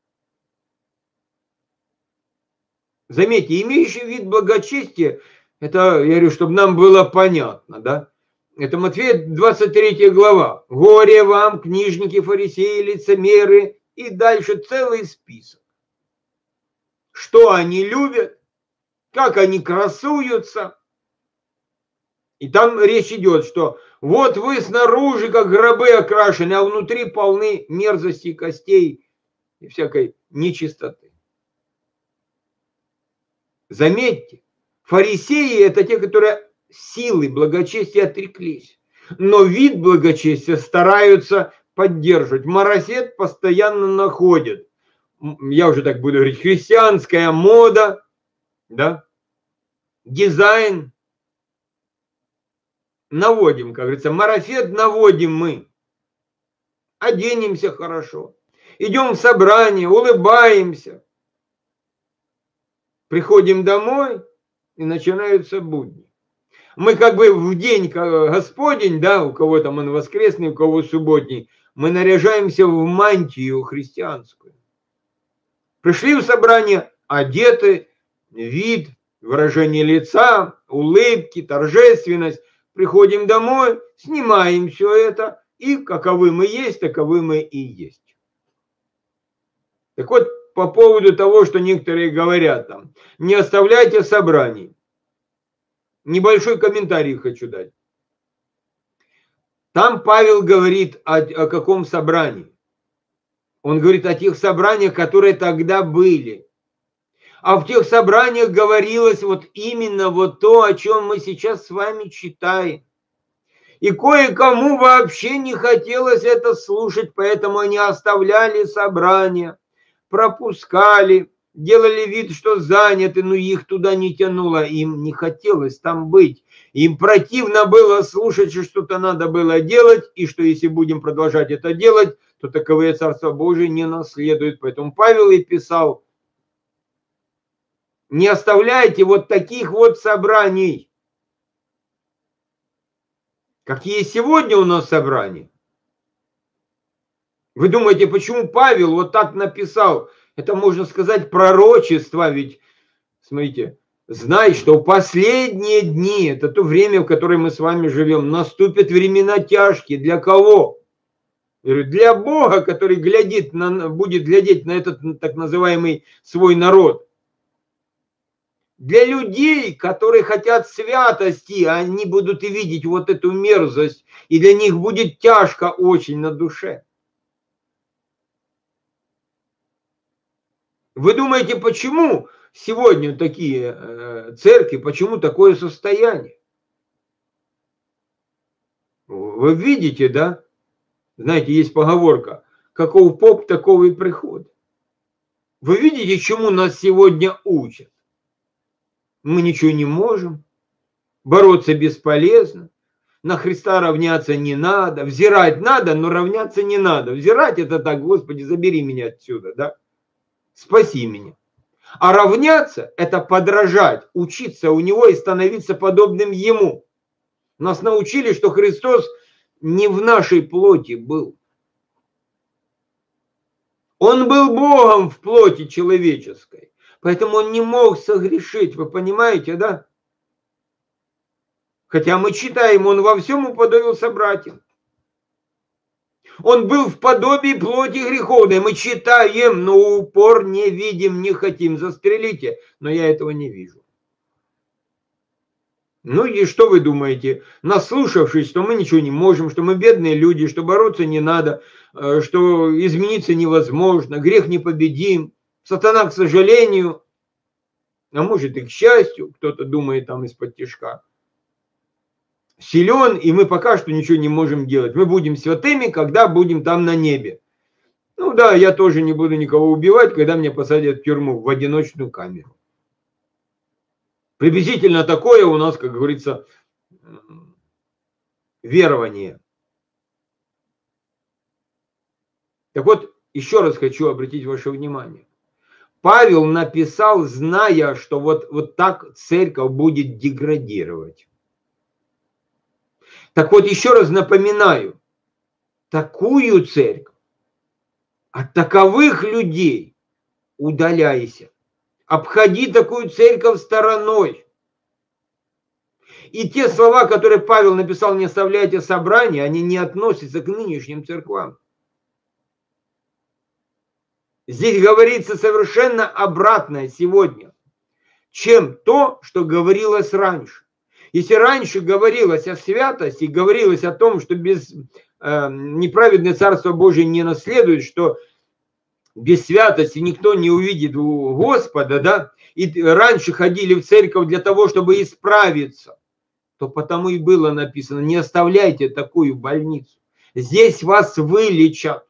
Заметьте, имеющий вид благочестия, это, я говорю, чтобы нам было понятно, да? Это Матфея двадцать третья глава. «Горе вам, книжники, фарисеи, лицемеры», и дальше целый список. Что они любят, как они красуются. И там речь идет, что вот вы снаружи как гробы окрашены, а внутри полны мерзости, костей и всякой нечистоты. Заметьте, фарисеи – это те, которые силы благочестия отреклись, но вид благочестия стараются поддерживать. Марафет постоянно находят. Я уже так буду говорить, христианская мода, да, дизайн. Наводим, как говорится, марафет наводим мы. Оденемся хорошо, идем в собрание, улыбаемся. Приходим домой, и начинаются будни. Мы как бы в день Господень, да, у кого там он воскресный, у кого субботний, мы наряжаемся в мантию христианскую. Пришли в собрание, одеты, вид, выражение лица, улыбки, торжественность. Приходим домой, снимаем все это, и каковы мы есть, таковы мы и есть. Так вот, по поводу того, что некоторые говорят там, не оставляйте собраний. Небольшой комментарий хочу дать. Там Павел говорит о, о каком собрании. Он говорит о тех собраниях, которые тогда были. А в тех собраниях говорилось вот именно вот то, о чем мы сейчас с вами читаем. И кое-кому вообще не хотелось это слушать, поэтому они оставляли собрания, пропускали, делали вид, что заняты, но их туда не тянуло, им не хотелось там быть. Им противно было слушать, что что-то надо было делать, и что если будем продолжать это делать, то таковые Царство Божие не наследуют. Поэтому Павел и писал: не оставляйте вот таких вот собраний. Какие сегодня у нас собрания? Вы думаете, почему Павел вот так написал? Это, можно сказать, пророчество, ведь, смотрите, знай, что в последние дни, это то время, в которое мы с вами живем, наступят времена тяжкие. Для кого? Для Бога, который глядит на, будет глядеть на этот так называемый свой народ. Для людей, которые хотят святости, они будут и видеть вот эту мерзость, и для них будет тяжко очень на душе. Вы думаете, почему сегодня такие э, церкви, почему такое состояние? Вы видите, да? Знаете, есть поговорка: каков поп, таков и приход. Вы видите, чему нас сегодня учат? Мы ничего не можем, бороться бесполезно, на Христа равняться не надо, взирать надо, но равняться не надо. Взирать это так: Господи, забери меня отсюда, да? Спаси меня. А равняться – это подражать, учиться у него и становиться подобным ему. Нас научили, что Христос не в нашей плоти был. Он был Богом в плоти человеческой, поэтому он не мог согрешить, вы понимаете, да? Хотя мы читаем, он во всем уподобился братьям. Он был в подобии плоти греховной. Мы читаем, но упор не видим, не хотим. Застрелите, но я этого не вижу. Ну и что вы думаете? Наслушавшись, что мы ничего не можем, что мы бедные люди, что бороться не надо, что измениться невозможно, грех непобедим, сатана, к сожалению, а может и к счастью, кто-то думает там из-под тишка, силен, и мы пока что ничего не можем делать. Мы будем святыми, когда будем там на небе. Ну да, я тоже не буду никого убивать, когда меня посадят в тюрьму, в одиночную камеру. Приблизительно такое у нас, как говорится, верование. Так вот, еще раз хочу обратить ваше внимание. Павел написал, зная, что вот, вот так церковь будет деградировать. Так вот, еще раз напоминаю, такую церковь, от таковых людей удаляйся. Обходи такую церковь стороной. И те слова, которые Павел написал, не оставляйте собрания, они не относятся к нынешним церквам. Здесь говорится совершенно обратное сегодня, чем то, что говорилось раньше. Если раньше говорилось о святости, говорилось о том, что без э, неправедное Царство Божие не наследует, что без святости никто не увидит Господа, да, и раньше ходили в церковь для того, чтобы исправиться, то потому и было написано: не оставляйте такую больницу. Здесь вас вылечат.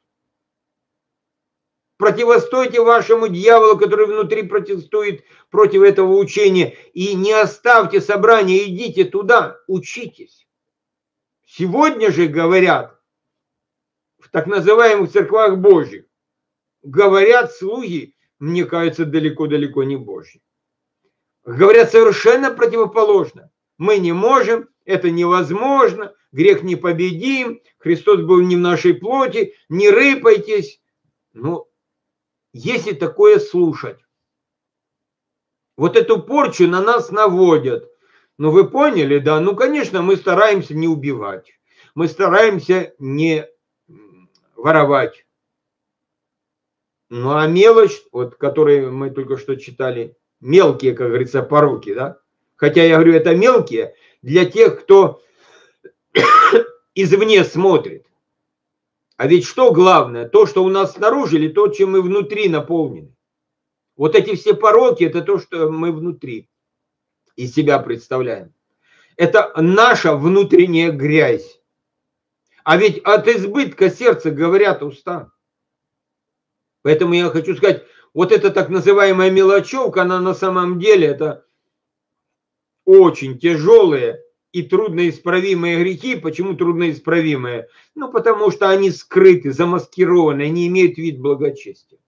Противостойте вашему дьяволу, который внутри протестует против этого учения, и не оставьте собрания, идите туда, учитесь. Сегодня же говорят в так называемых церквах Божьих, говорят слуги, мне кажется, далеко-далеко не Божьи. Говорят совершенно противоположно. Мы не можем, это невозможно, грех непобедим, Христос был не в нашей плоти, не рыпайтесь. Ну, если такое слушать, вот эту порчу на нас наводят. Ну, вы поняли, да? Ну, конечно, мы стараемся не убивать. Мы стараемся не воровать. Ну, а мелочь, вот, которую мы только что читали, мелкие, как говорится, пороки, да? Хотя я говорю, это мелкие для тех, кто извне смотрит. А ведь что главное? То, что у нас снаружи, или то, чем мы внутри наполнены? Вот эти все пороки, это то, что мы внутри из себя представляем. Это наша внутренняя грязь. А ведь от избытка сердца говорят уста. Поэтому я хочу сказать, вот эта так называемая мелочевка, она на самом деле это очень тяжелые и трудноисправимые грехи. Почему трудноисправимые? Ну, потому что они скрыты, замаскированы, они имеют вид благочестия.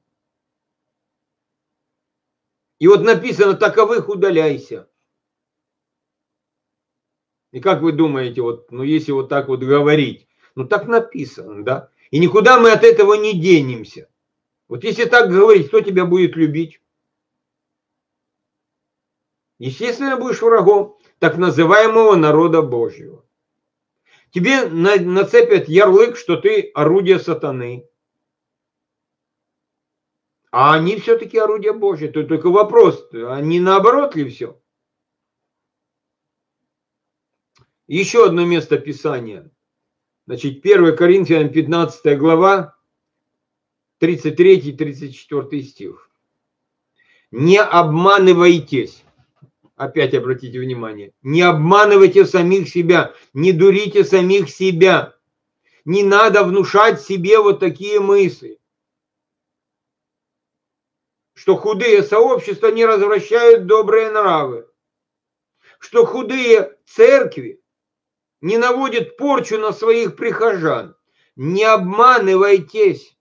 И вот написано: таковых удаляйся. И как вы думаете, вот, ну, если вот так вот говорить, ну, так написано, да? И никуда мы от этого не денемся. Вот если так говорить, кто тебя будет любить? Естественно, будешь врагом так называемого народа Божьего. Тебе нацепят ярлык, что ты орудие сатаны. А они все-таки орудия Божьи. Тут только вопрос, они наоборот ли все? Еще одно место Писания. Значит, первое Коринфянам пятнадцатая глава, тридцать третий тридцать четвёртый стих. Не обманывайтесь. Опять обратите внимание. Не обманывайте самих себя. Не дурите самих себя. Не надо внушать себе вот такие мысли, что худые сообщества не развращают добрые нравы, что худые церкви не наводят порчу на своих прихожан. Не обманывайтесь.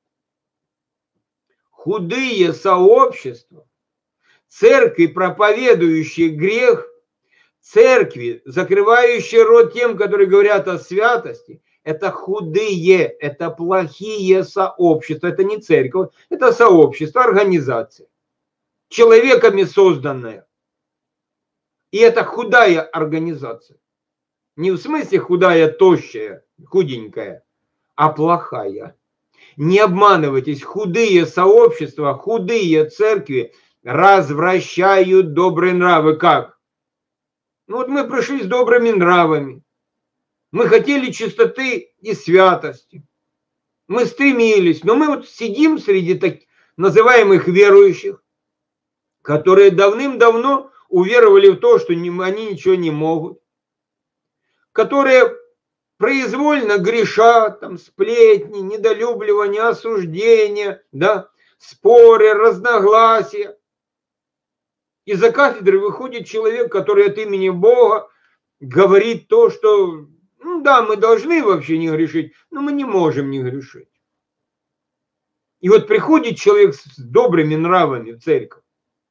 Худые сообщества, церкви, проповедующие грех, церкви, закрывающие рот тем, которые говорят о святости, это худые, это плохие сообщества, это не церковь, это сообщество, организация, человеками созданная. И это худая организация. Не в смысле худая, тощая, худенькая, а плохая. Не обманывайтесь, худые сообщества, худые церкви развращают добрые нравы. Как? Ну вот мы пришли с добрыми нравами. Мы хотели чистоты и святости. Мы стремились, но мы вот сидим среди так называемых верующих, которые давным-давно уверовали в то, что они ничего не могут, которые произвольно грешат, там, сплетни, недолюбливание, осуждение, да, споры, разногласия. Из-за кафедры выходит человек, который от имени Бога говорит то, что, ну да, мы должны вообще не грешить, но мы не можем не грешить. И вот приходит человек с добрыми нравами в церковь,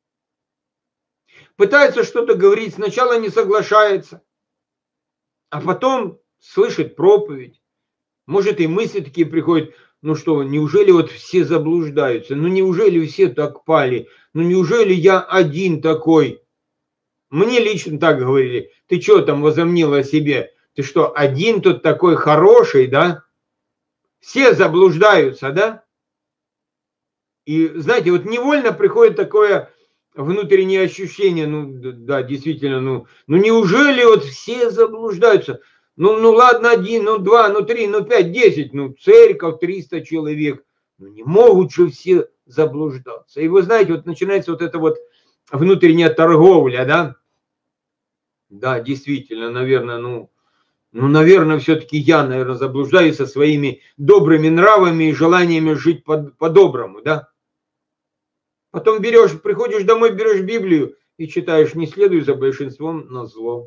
пытается что-то говорить, сначала не соглашается, а потом слышит проповедь. Может, и мысли такие приходят, ну что, неужели вот все заблуждаются? Ну неужели все так пали? Ну неужели я один такой? Мне лично так говорили. Ты что там возомнил о себе? Ты что, один тут такой хороший, да? Все заблуждаются, да? И знаете, вот невольно приходит такое внутреннее ощущение, ну да, действительно, ну, ну неужели вот все заблуждаются? Ну, ну ладно, один, ну два, ну три, ну пять, десять, ну церковь, триста человек. Ну не могут же все заблуждаться. И вы знаете, вот начинается вот эта вот внутренняя торговля, да? Да, действительно, наверное, ну, ну наверное, все-таки я, наверное, заблуждаюсь со своими добрыми нравами и желаниями жить по- по-доброму, да? Потом берешь, приходишь домой, берешь Библию и читаешь, не следуй за большинством на зло.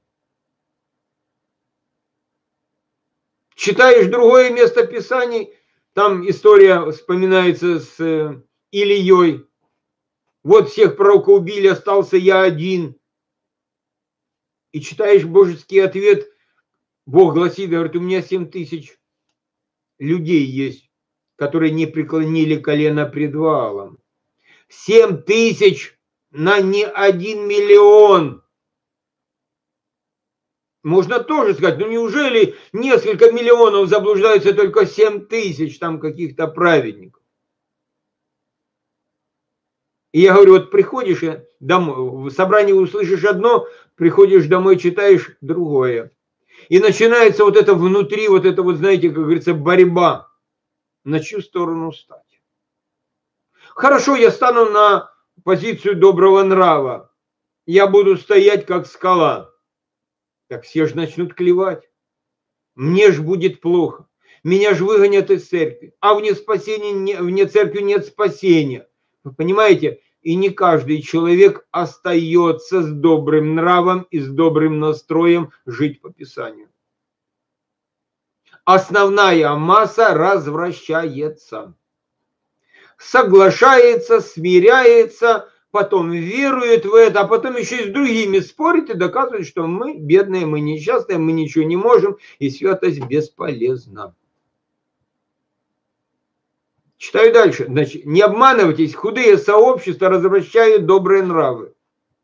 Читаешь другое место Писаний, там история вспоминается с Илией. Вот всех пророков убили, остался я один. И читаешь божеский ответ, Бог гласит, говорит, у меня семь тысяч людей есть, которые не преклонили колено пред Ваалом. Семь тысяч на не один миллион. Можно тоже сказать, ну неужели несколько миллионов заблуждаются, только семь тысяч там каких-то праведников? И я говорю, вот приходишь домой, в собрании услышишь одно, приходишь домой, читаешь другое. И начинается вот это внутри, вот это вот, знаете, как говорится, борьба. На чью сторону стать? Хорошо, я стану на позицию доброго нрава. Я буду стоять как скала. Так все же начнут клевать. Мне ж будет плохо. Меня же выгонят из церкви. А вне спасения, вне церкви нет спасения. Вы понимаете? И не каждый человек остается с добрым нравом и с добрым настроем жить по Писанию. Основная масса развращается. Соглашается, смиряется, потом верует в это, а потом еще и с другими спорит и доказывает, что мы бедные, мы несчастные, мы ничего не можем, и святость бесполезна. Читаю дальше. Значит, не обманывайтесь, худые сообщества развращают добрые нравы.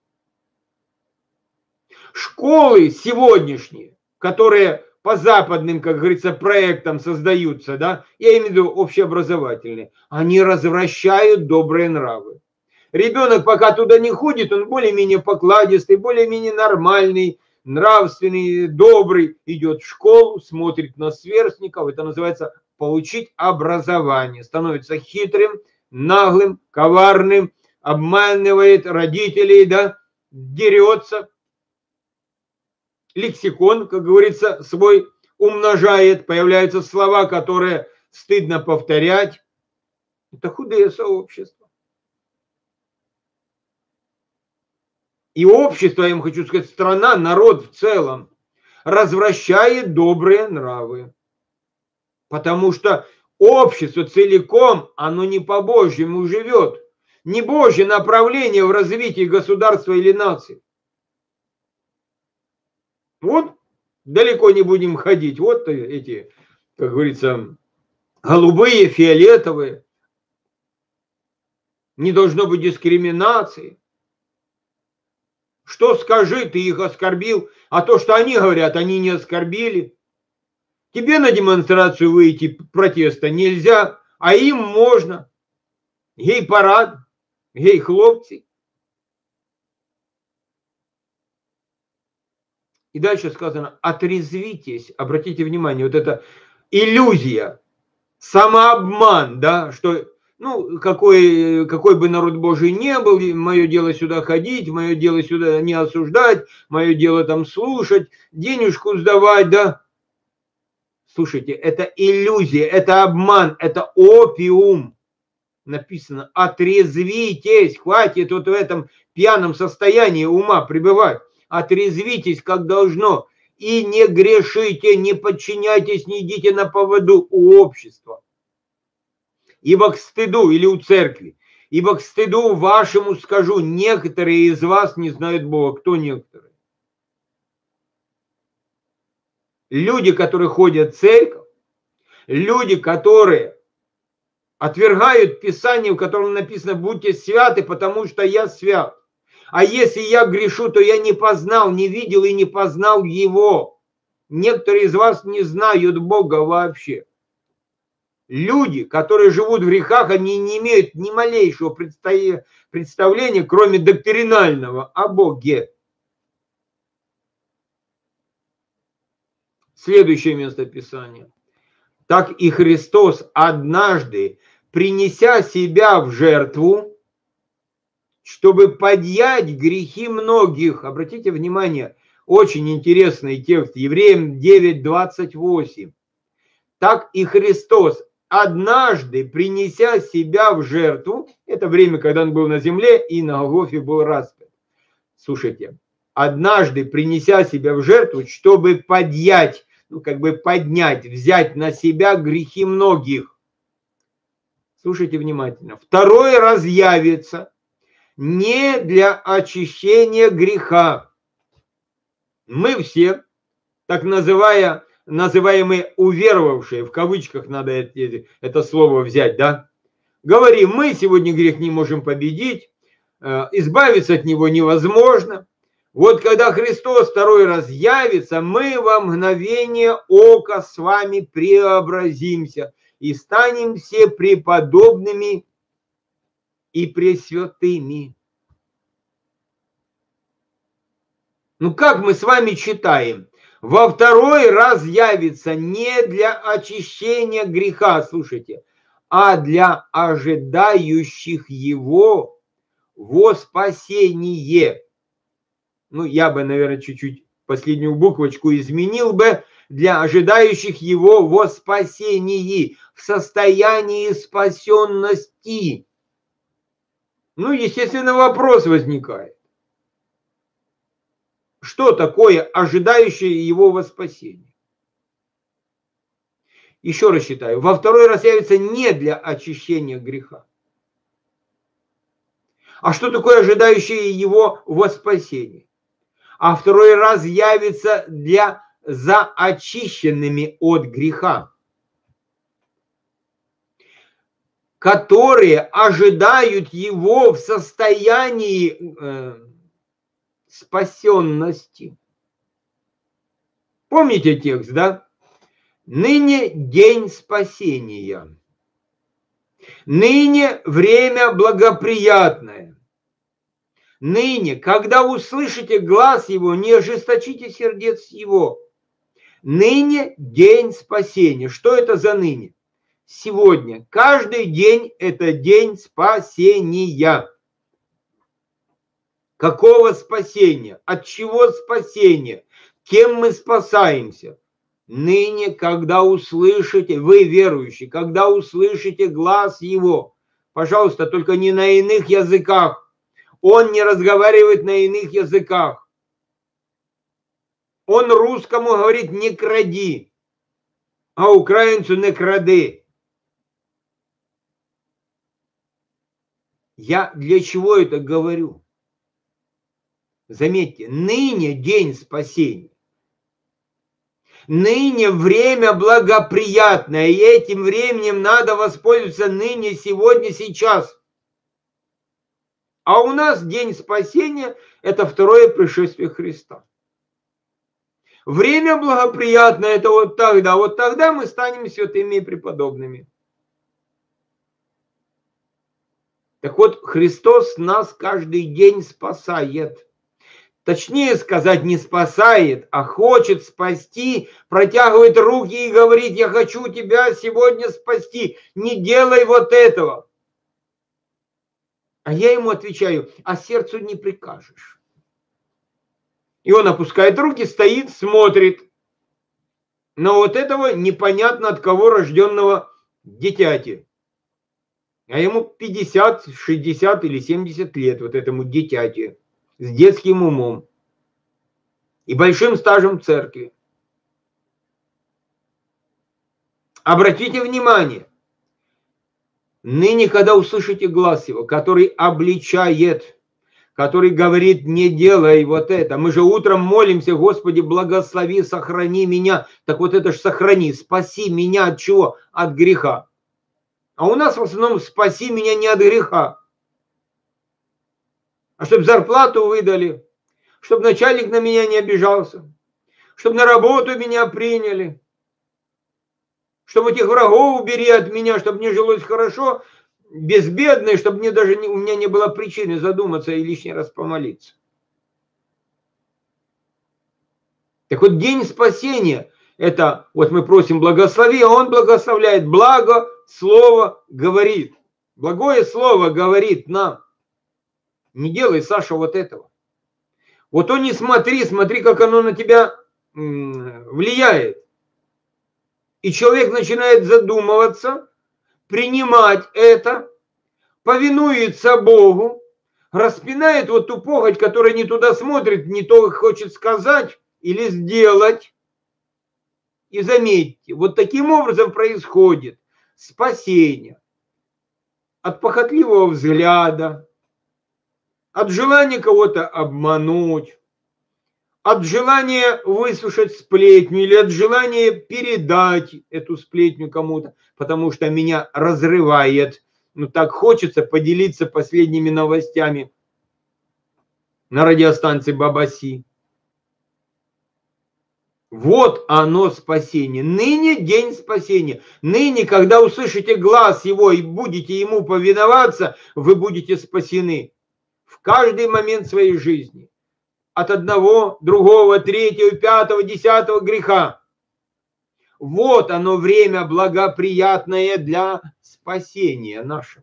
Школы сегодняшние, которые по западным, как говорится, проектам создаются, да, я имею в виду общеобразовательные, они развращают добрые нравы. Ребенок пока туда не ходит, он более-менее покладистый, более-менее нормальный, нравственный, добрый, идет в школу, смотрит на сверстников, это называется получить образование, становится хитрым, наглым, коварным, обманывает родителей, да, дерется. Лексикон, как говорится, свой умножает, появляются слова, которые стыдно повторять. Это худые сообщества. И общество, я вам хочу сказать, страна, народ в целом развращает добрые нравы. Потому что общество целиком, оно не по-божьему живет. Не Божье направление в развитии государства или нации. Вот далеко не будем ходить. Вот эти, как говорится, голубые, фиолетовые. Не должно быть дискриминации. Что скажи, ты их оскорбил, а то, что они говорят, они не оскорбили. Тебе на демонстрацию выйти протеста нельзя, а им можно. Гей-парад, гей-хлопцы. И дальше сказано, отрезвитесь, обратите внимание, вот это иллюзия, самообман, да, что, ну, какой, какой бы народ Божий не был, мое дело сюда ходить, мое дело сюда не осуждать, мое дело там слушать, денежку сдавать, да. Слушайте, это иллюзия, это обман, это опиум. Написано, отрезвитесь, хватит вот в этом пьяном состоянии ума пребывать. Отрезвитесь, как должно, и не грешите, не подчиняйтесь, не идите на поводу у общества. Ибо к стыду, или у церкви, ибо к стыду вашему скажу, некоторые из вас не знают Бога. Кто некоторые? Люди, которые ходят в церковь, люди, которые отвергают Писание, в котором написано, будьте святы, потому что я свят. А если я грешу, то я не познал, не видел и не познал Его. Некоторые из вас не знают Бога вообще. Люди, которые живут в грехах, они не имеют ни малейшего представления, кроме доктринального, о Боге. Следующее место Писания. Так и Христос однажды, принеся себя в жертву, чтобы подъять грехи многих. Обратите внимание, очень интересный текст, Евреям девять двадцать восемь. Так и Христос, однажды принеся себя в жертву, это время, когда он был на земле и на Голгофе был распят. Слушайте, однажды принеся себя в жертву, чтобы подъять, ну как бы поднять, взять на себя грехи многих. Слушайте внимательно. Второй раз явится не для очищения греха. Мы все, так называя, называемые уверовавшие, в кавычках надо это, это слово взять, да, говорим, мы сегодня грех не можем победить, избавиться от него невозможно. Вот когда Христос второй раз явится, мы во мгновение ока с вами преобразимся и станем все преподобными и пресвятыми. Ну как мы с вами читаем? Во второй раз явится не для очищения греха, слушайте, а для ожидающих его во спасение. Ну я бы, наверное, чуть-чуть последнюю буквочку изменил бы. Для ожидающих его во спасении, в состоянии спасенности. Ну, естественно, вопрос возникает. Что такое ожидающее его во спасении? Еще раз считаю. Во второй раз явится не для очищения греха. А что такое ожидающее его во спасении? А второй раз явится для за очищенными от греха, которые ожидают его в состоянии э, спасенности. Помните текст, да? Ныне день спасения. Ныне время благоприятное. Ныне, когда услышите глас его, не ожесточите сердец его. Ныне день спасения. Что это за ныне? Сегодня. Каждый день это день спасения. Какого спасения? От чего спасения? Кем мы спасаемся? ныне, когда услышите, вы верующие, когда услышите глас Его, пожалуйста, только не на иных языках. Он не разговаривает на иных языках. Он русскому говорит «не кради», а украинцу «не кради». Я для чего это говорю? Заметьте, ныне день спасения. Ныне время благоприятное, и этим временем надо воспользоваться ныне, сегодня, сейчас. А у нас день спасения – это второе пришествие Христа. Время благоприятное – это вот тогда. Вот тогда мы станем святыми и преподобными. Так вот, Христос нас каждый день спасает. Точнее сказать, не спасает, а хочет спасти, протягивает руки и говорит: я хочу тебя сегодня спасти, не делай вот этого. А я ему отвечаю: а сердцу не прикажешь. И он опускает руки, стоит, смотрит на вот этого непонятно от кого рожденного дитяти. А ему пятьдесят, шестьдесят или семьдесят лет, вот этому дитяти, с детским умом и большим стажем в церкви. Обратите внимание, ныне, когда услышите глас его, который обличает, который говорит: не делай вот это. Мы же утром молимся: Господи, благослови, сохрани меня. Так вот это ж сохрани, спаси меня от чего? От греха. А у нас в основном спаси меня не от греха, а чтобы зарплату выдали, чтобы начальник на меня не обижался, чтобы на работу меня приняли, чтобы этих врагов убери от меня, чтобы мне жилось хорошо, безбедно, и чтобы мне даже не, у меня не было причины задуматься и лишний раз помолиться. Так вот, день спасения – это вот мы просим благослови, а он благословляет, благо слово говорит. Благое слово говорит нам: не делай, Саша, вот этого. Вот то не смотри, смотри, как оно на тебя влияет. И человек начинает задумываться, принимать это, повинуется Богу, распинает вот ту похоть, которая не туда смотрит, не то хочет сказать или сделать. И заметьте, вот таким образом происходит спасение от похотливого взгляда, от желания кого-то обмануть, от желания выслушать сплетню или от желания передать эту сплетню кому-то, потому что меня разрывает. Ну так хочется поделиться последними новостями на радиостанции Бабаси. Вот оно спасение. Ныне день спасения. Ныне, когда услышите глас его и будете ему повиноваться, вы будете спасены в каждый момент своей жизни. От одного, другого, третьего, пятого, десятого греха. Вот оно время благоприятное для спасения нашего.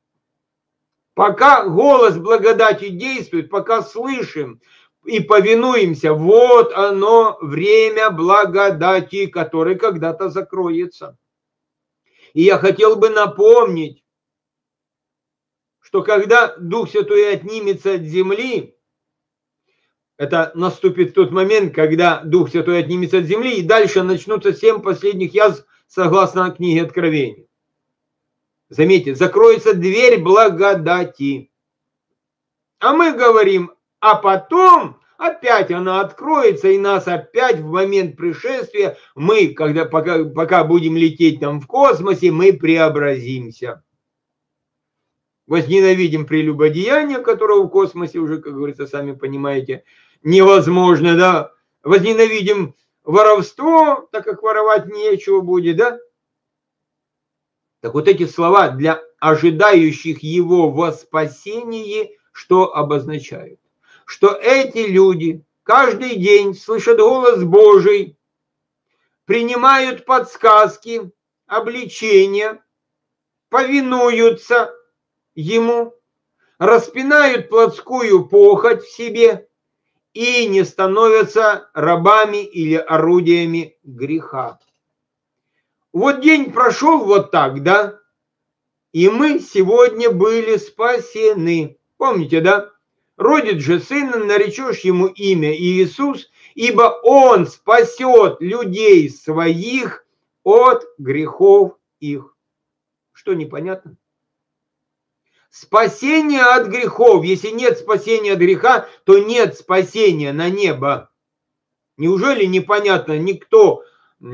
Пока голос благодати действует, пока слышим и повинуемся, вот оно время благодати, которое когда-то закроется. И я хотел бы напомнить, что когда Дух Святой отнимется от земли, это наступит тот момент, когда Дух Святой отнимется от земли, и дальше начнутся семь последних язв, согласно книге Откровения. Заметьте, закроется дверь благодати. А мы говорим: а потом опять она откроется, и нас опять в момент пришествия, мы, когда, пока, пока будем лететь там в космосе, мы преобразимся. Возненавидим прелюбодеяние, которого в космосе уже, как говорится, сами понимаете, невозможно, да. Возненавидим воровство, так как воровать нечего будет, да. Так вот эти слова для ожидающих его во спасении что обозначают? Что эти люди каждый день слышат голос Божий, принимают подсказки, обличения, повинуются ему, распинают плотскую похоть в себе и не становятся рабами или орудиями греха. Вот день прошел вот так, да? И мы сегодня были спасены. Помните, да? Родит же сына, наречешь ему имя Иисус, ибо он спасет людей своих от грехов их. Что непонятно? Спасение от грехов. Если нет спасения от греха, то нет спасения на небо. Неужели непонятно? Никто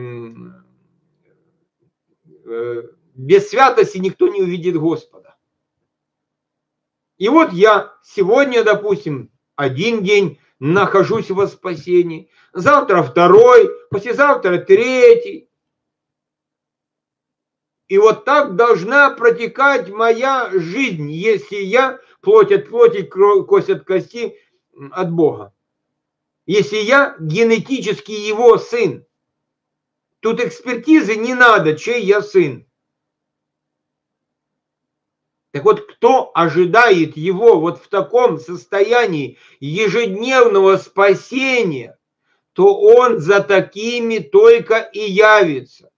без святости никто не увидит Господа. И вот я сегодня, допустим, один день нахожусь во спасении, завтра второй, послезавтра третий. И вот так должна протекать моя жизнь, если я плоть от плоти, кость от кости от Бога. Если я генетически его сын. Тут экспертизы не надо, чей я сын. Так вот, кто ожидает его вот в таком состоянии ежедневного спасения, то он за такими только и явится.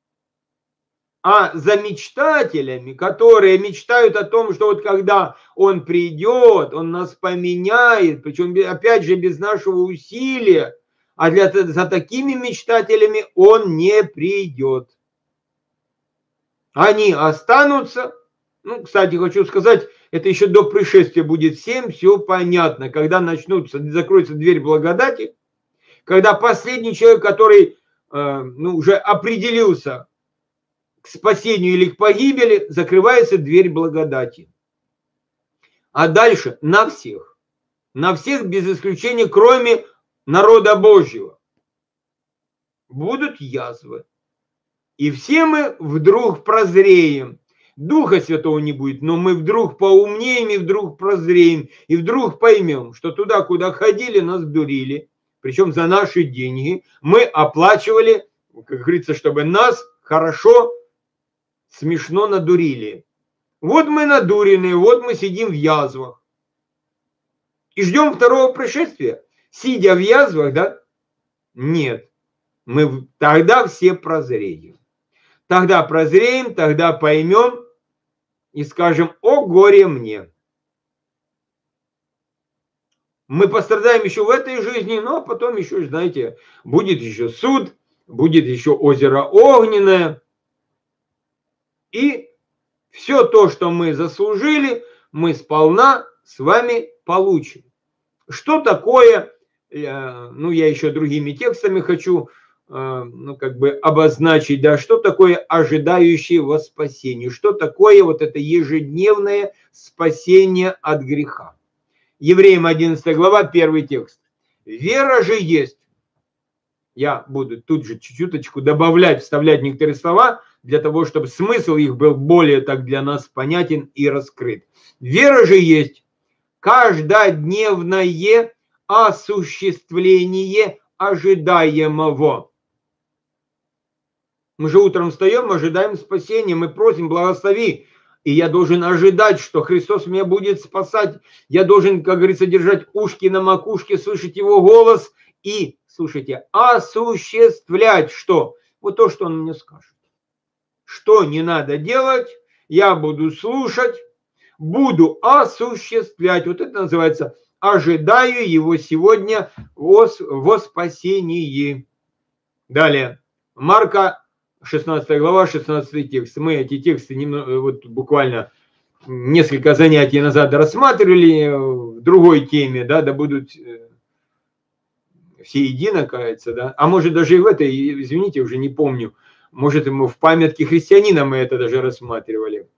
А за мечтателями, которые мечтают о том, что вот когда он придет, он нас поменяет, причем опять же без нашего усилия, а для, за такими мечтателями он не придет. Они останутся. Ну, кстати, хочу сказать, это еще до пришествия будет всем все понятно. Когда начнутся, закроется дверь благодати, когда последний человек, который э, ну, уже определился к спасению или к погибели, закрывается дверь благодати. А дальше на всех, на всех без исключения, кроме народа Божьего, будут язвы. И все мы вдруг прозреем. Духа Святого не будет, но мы вдруг поумнеем и вдруг прозреем, и вдруг поймем, что туда, куда ходили, нас дурили, причем за наши деньги. Мы оплачивали, как говорится, чтобы нас хорошо, смешно надурили. Вот мы надурены, вот мы сидим в язвах. И ждем второго пришествия, сидя в язвах, да? Нет, мы тогда все прозреем. Тогда прозреем, тогда поймем и скажем: о горе мне. Мы пострадаем еще в этой жизни, но потом еще, знаете, будет еще суд, будет еще озеро огненное. И все то, что мы заслужили, мы сполна с вами получим. Что такое, ну я еще другими текстами хочу, ну, как бы обозначить, да, что такое ожидающее во спасении, что такое вот это ежедневное спасение от греха. Евреям одиннадцатая глава, первый текст. Вера же есть. Я буду тут же чуть-чуточку добавлять, вставлять некоторые слова, для того, чтобы смысл их был более так для нас понятен и раскрыт. Вера же есть каждодневное осуществление ожидаемого. Мы же утром встаем, ожидаем спасения, мы просим: благослови. И я должен ожидать, что Христос меня будет спасать. Я должен, как говорится, держать ушки на макушке, слышать его голос и, слушайте, осуществлять что? Вот то, что он мне скажет. Что не надо делать, я буду слушать, буду осуществлять. Вот это называется: ожидаю его сегодня во, во спасении. Далее. Марка шестнадцатая глава, шестнадцатый текст. Мы эти тексты немного, вот буквально несколько занятий назад рассматривали в другой теме, да, да будут все едино, кажется, да. А может даже и в этой, извините, уже не помню. Может, ему в памятке христианина мы это даже рассматривали.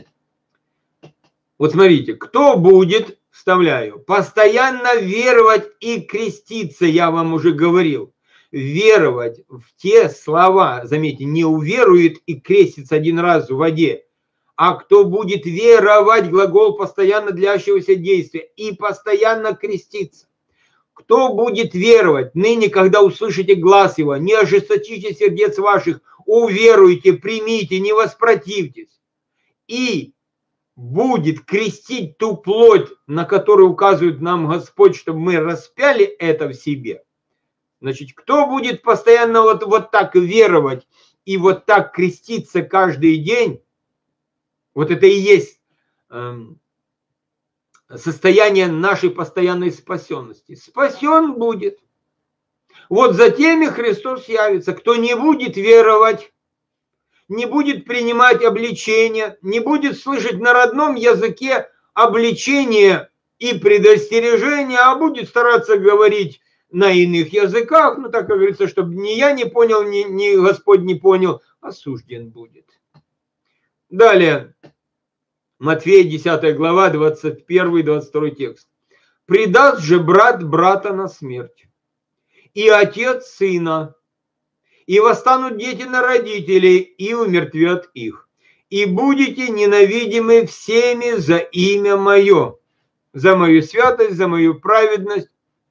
Вот смотрите, кто будет, вставляю, постоянно веровать и креститься, я вам уже говорил. Веровать в те слова, заметьте, не уверует и крестится один раз в воде, а кто будет веровать, глагол постоянно длящегося действия, и постоянно креститься. Кто будет веровать, ныне, когда услышите глас его, не ожесточите сердец ваших, уверуйте, примите, не воспротивьтесь. И будет крестить ту плоть, на которую указывает нам Господь, чтобы мы распяли это в себе, значит, кто будет постоянно вот, вот так веровать и вот так креститься каждый день, вот это и есть э, состояние нашей постоянной спасенности. Спасен будет. Вот за теми Христос явится. Кто не будет веровать, не будет принимать обличение, не будет слышать на родном языке обличение и предостережение, а будет стараться говорить на иных языках, ну так как говорится, чтобы ни я не понял, ни, ни Господь не понял, осужден будет. Далее, Матфея десятая глава, двадцать первый двадцать второй текст. «Предаст же брат брата на смерть, и отец сына, и восстанут дети на родителей, и умертвят их. И будете ненавидимы всеми за имя мое, за мою святость, за мою праведность».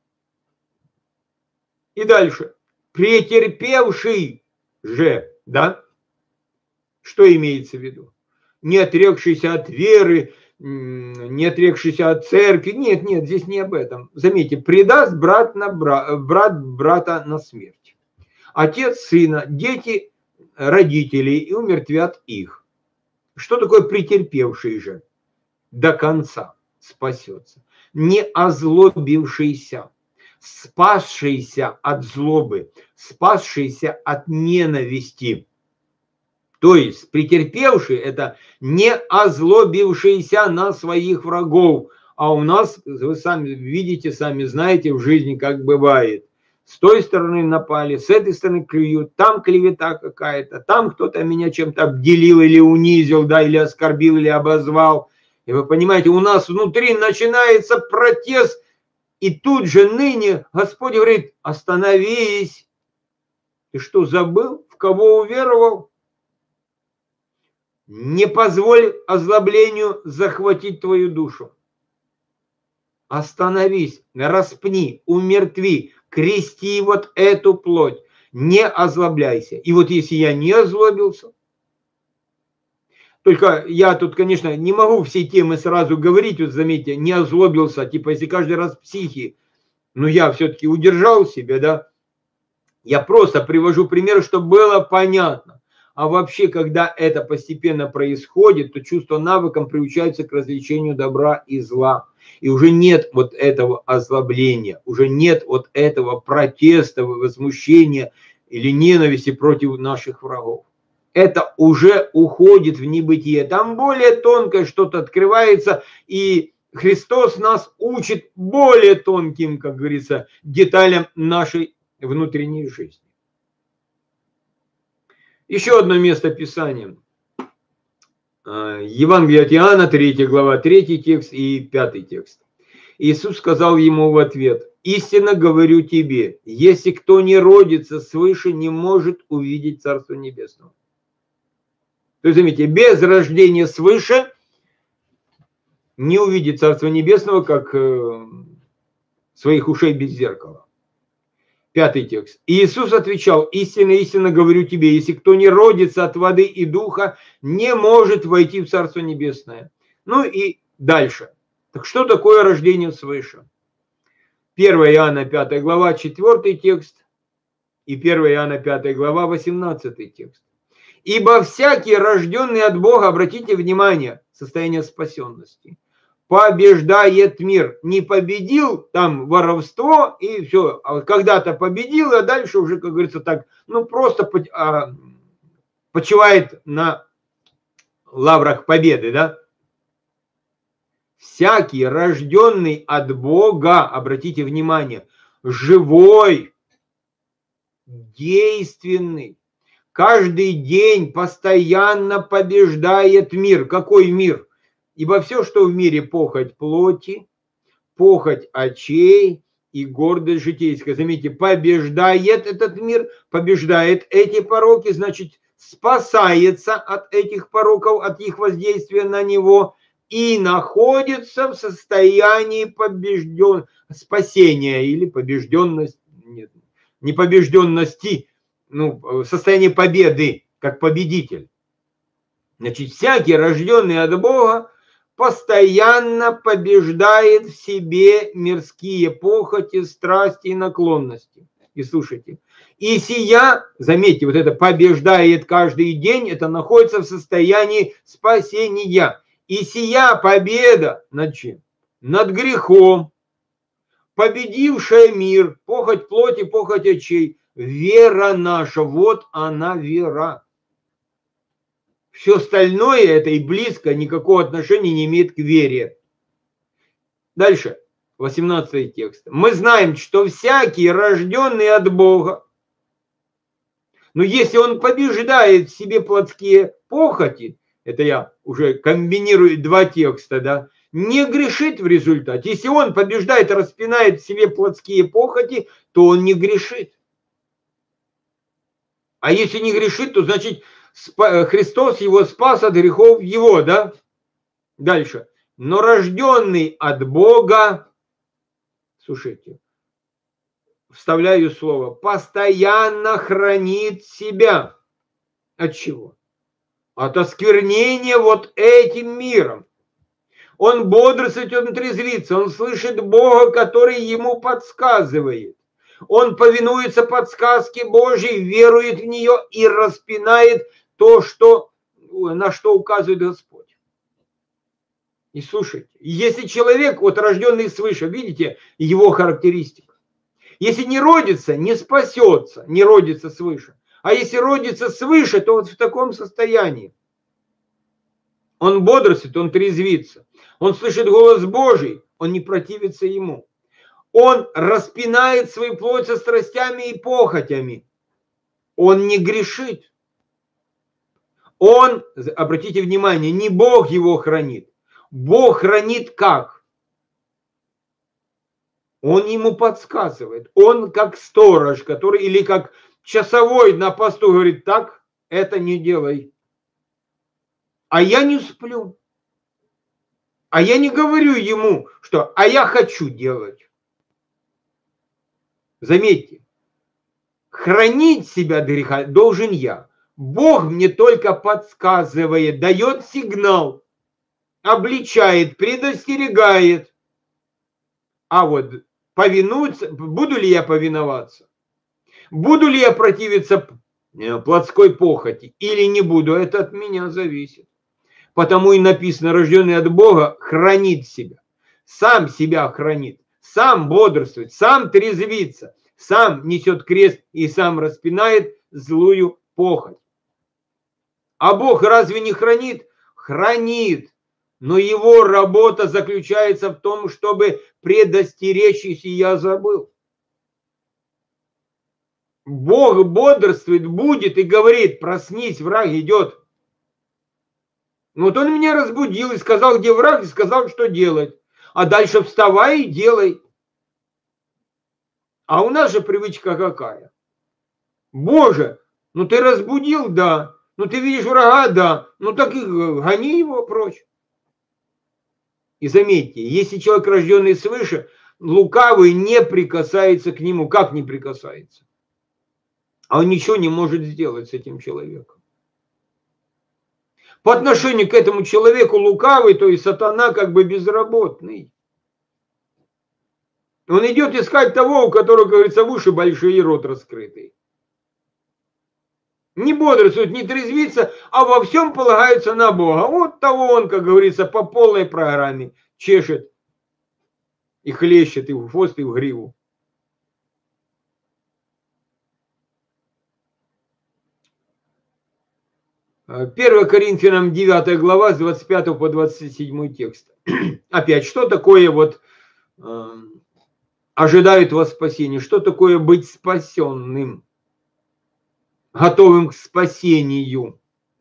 И дальше. «Претерпевший же», да? Что имеется в виду? Не отрекшийся от веры, не отрекшийся от церкви. Нет, нет, здесь не об этом. Заметьте, предаст брат, на бра... брат брата на смерть. Отец сына, дети родителей, и умертвят их. Что такое претерпевший же? До конца спасется. Не озлобившийся, спасшийся от злобы, спасшийся от ненависти. То есть претерпевший – это не озлобившийся на своих врагов. А у нас, вы сами видите, сами знаете в жизни, как бывает. С той стороны напали, с этой стороны клюют, там клевета какая-то, там кто-то меня чем-то обделил или унизил, да, или оскорбил, или обозвал. И вы понимаете, у нас внутри начинается протест, и тут же ныне Господь говорит: остановись. Ты что, забыл, в кого уверовал? Не позволь озлоблению захватить твою душу. Остановись, распни, умертви, крести вот эту плоть. Не озлобляйся. И вот если я не озлобился, только я тут, конечно, не могу все темы сразу говорить, вот заметьте, не озлобился, типа если каждый раз психи, но я все-таки удержал себя, да. Я просто привожу пример, чтобы было понятно. А вообще, когда это постепенно происходит, то чувство навыком приучаются к развлечению добра и зла. И уже нет вот этого озлобления, уже нет вот этого протеста, возмущения или ненависти против наших врагов. Это уже уходит в небытие. Там более тонкое что-то открывается, и Христос нас учит более тонким, как говорится, деталям нашей внутренней жизни. Еще одно место Писания. Евангелие от Иоанна, третья глава, третий текст и пятый текст. Иисус сказал ему в ответ: «Истинно говорю тебе, если кто не родится свыше, не может увидеть Царство Небесное». То есть, заметьте, без рождения свыше не увидит Царство Небесного, как своих ушей без зеркала. Пятый текст. Иисус отвечал: «Истинно, истинно говорю тебе, если кто не родится от воды и духа, не может войти в Царство Небесное». Ну и дальше. Так что такое рождение свыше? первое Иоанна пятая глава, четвёртый текст и первое Иоанна пятая глава, восемнадцатый текст. «Ибо всякий, рожденный от Бога», обратите внимание, состояние спасенности, «побеждает мир». Не победил там воровство и все. А когда-то победил, а дальше уже, как говорится, так, ну просто почивает на лаврах победы, да? Всякий, рожденный от Бога, обратите внимание, живой, действенный, каждый день постоянно побеждает мир. Какой мир? Ибо все, что в мире, похоть плоти, похоть очей и гордость житейская. Заметьте, побеждает этот мир, побеждает эти пороки, значит, спасается от этих пороков, от их воздействия на него и находится в состоянии побежден... спасения или побежденности, нет, не побежденности, ну, в состоянии победы, как победитель. Значит, всякий, рожденный от Бога, постоянно побеждает в себе мирские похоти, страсти и наклонности. И слушайте, и сия, заметьте, вот это побеждает каждый день, это находится в состоянии спасения. И сия победа над чем? Над грехом, победившая мир, похоть плоти, похоть очей, вера наша, вот она вера. Все остальное это и близко никакого отношения не имеет к вере. Дальше, восемнадцатый текст. Мы знаем, что всякий, рожденный от Бога, но если он побеждает в себе плотские похоти, это я уже комбинирую два текста, да, не грешит в результате. Если он побеждает, распинает в себе плотские похоти, то он не грешит. А если не грешит, то значит Христос его спас от грехов его, да? Дальше. Но рожденный от Бога, слушайте, вставляю слово, постоянно хранит себя. От чего? От осквернения вот этим миром. Он бодрствует, он трезвится, он слышит Бога, который ему подсказывает. Он повинуется подсказке Божьей, верует в нее и распинает то, что, на что указывает Господь. И слушайте, если человек, вот рожденный свыше, видите его характеристика, если не родится, не спасется, не родится свыше. А если родится свыше, то вот в таком состоянии. Он бодрствует, он трезвится. Он слышит голос Божий, он не противится ему. Он распинает свою плоть со страстями и похотями. Он не грешит. Он, обратите внимание, не Бог его хранит. Бог хранит как? Он ему подсказывает. Он как сторож, который, или как часовой на посту говорит, так, это не делай. А я не сплю. А я не говорю ему, что, а я хочу делать. Заметьте, хранить себя от греха должен я. Бог мне только подсказывает, дает сигнал, обличает, предостерегает. А вот повинуться, буду ли я повиноваться? Буду ли я противиться плотской похоти или не буду? Это от меня зависит. Потому и написано, рожденный от Бога хранит себя. Сам себя хранит. Сам бодрствует, сам трезвится, сам несет крест и сам распинает злую похоть. А Бог разве не хранит? Хранит. Но его работа заключается в том, чтобы предостеречь, если я забыл. Бог бодрствует, будет и говорит, проснись, враг идет. Вот он меня разбудил и сказал, где враг, и сказал, что делать. А дальше вставай и делай. А у нас же привычка какая? Боже, ну ты разбудил, да. Ну ты видишь врага, да. Ну так и гони его прочь. И заметьте, если человек, рожденный свыше, лукавый не прикасается к нему. Как не прикасается? А он ничего не может сделать с этим человеком. По отношению к этому человеку лукавый, то есть сатана как бы безработный. Он идет искать того, у которого, говорится, уши большие и рот раскрытый. Не бодрствует, не трезвится, а во всем полагается на Бога. Вот того он, как говорится, по полной программе чешет и хлещет и в хвост, и в гриву. первое Коринфянам девятая глава с двадцать пятого по двадцать седьмой текст. Опять, что такое вот э, ожидает вас спасения? Что такое быть спасенным? Готовым к спасению?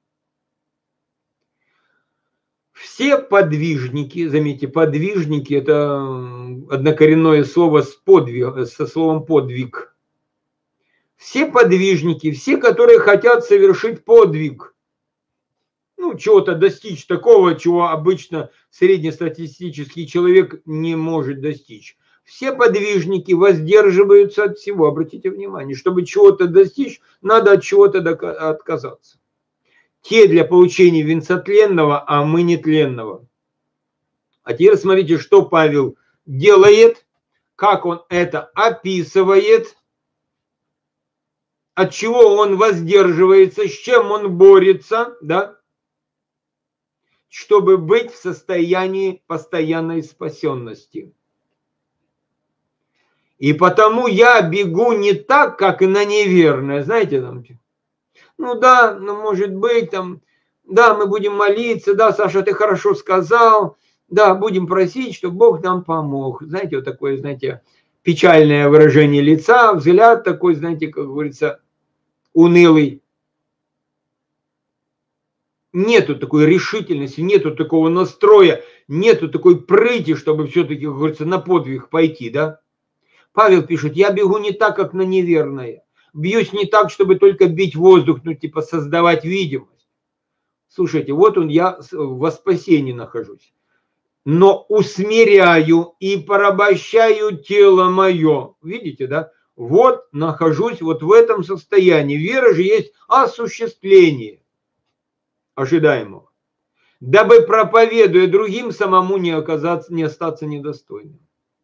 Все подвижники, заметьте, подвижники – это однокоренное слово с подвиг, со словом подвиг. Все подвижники, все, которые хотят совершить подвиг, ну, чего-то достичь такого, чего обычно среднестатистический человек не может достичь. Все подвижники воздерживаются от всего. Обратите внимание, чтобы чего-то достичь, надо от чего-то отказаться. Те для получения венца тленного, а мы нетленного. А теперь смотрите, что Павел делает, как он это описывает, от чего он воздерживается, с чем он борется, да, чтобы быть в состоянии постоянной спасенности. И потому я бегу не так, как и на неверное. Знаете, там, ну да, ну может быть, там, да, мы будем молиться, да, Саша, ты хорошо сказал, да, будем просить, чтобы Бог нам помог. Знаете, вот такое, знаете, печальное выражение лица, взгляд такой, знаете, как говорится, унылый. Нету такой решительности, нету такого настроя, нету такой прыти, чтобы все-таки, как говорится, на подвиг пойти, да? Павел пишет, я бегу не так, как на неверное. Бьюсь не так, чтобы только бить воздух, ну типа создавать видимость. Слушайте, вот он, я во спасении нахожусь. Но усмиряю и порабощаю тело мое. Видите, да? Вот нахожусь вот в этом состоянии. Вера же есть осуществление ожидаемого. Дабы, проповедуя другим, самому не оказаться, не остаться недостойным.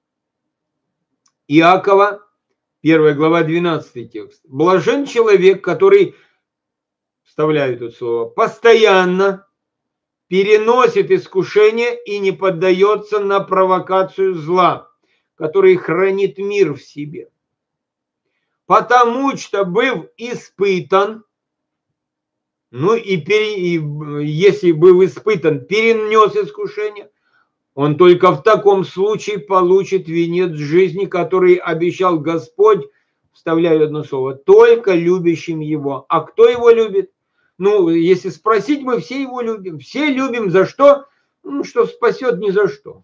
Иакова, первая глава, двенадцатый текст. Блажен человек, который, вставляю тут слово, постоянно переносит искушение и не поддается на провокацию зла, который хранит мир в себе. Потому что, быв испытан, ну и, пере, и если был испытан, перенес искушение, он только в таком случае получит венец жизни, который обещал Господь, вставляю одно слово, только любящим его. А кто его любит? Ну, если спросить, мы все его любим. Все любим за что? Ну, что спасет ни за что.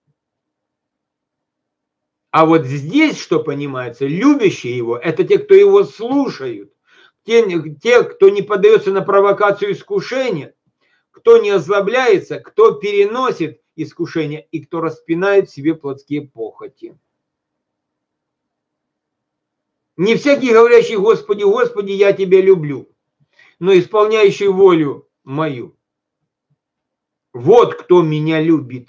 А вот здесь, что понимается, любящие его, это те, кто его слушают. Те, те, кто не поддается на провокацию искушения, кто не озлобляется, кто переносит искушение и кто распинает в себе плотские похоти. Не всякий, говорящий Господи, Господи, я тебя люблю, но исполняющий волю мою. Вот кто меня любит.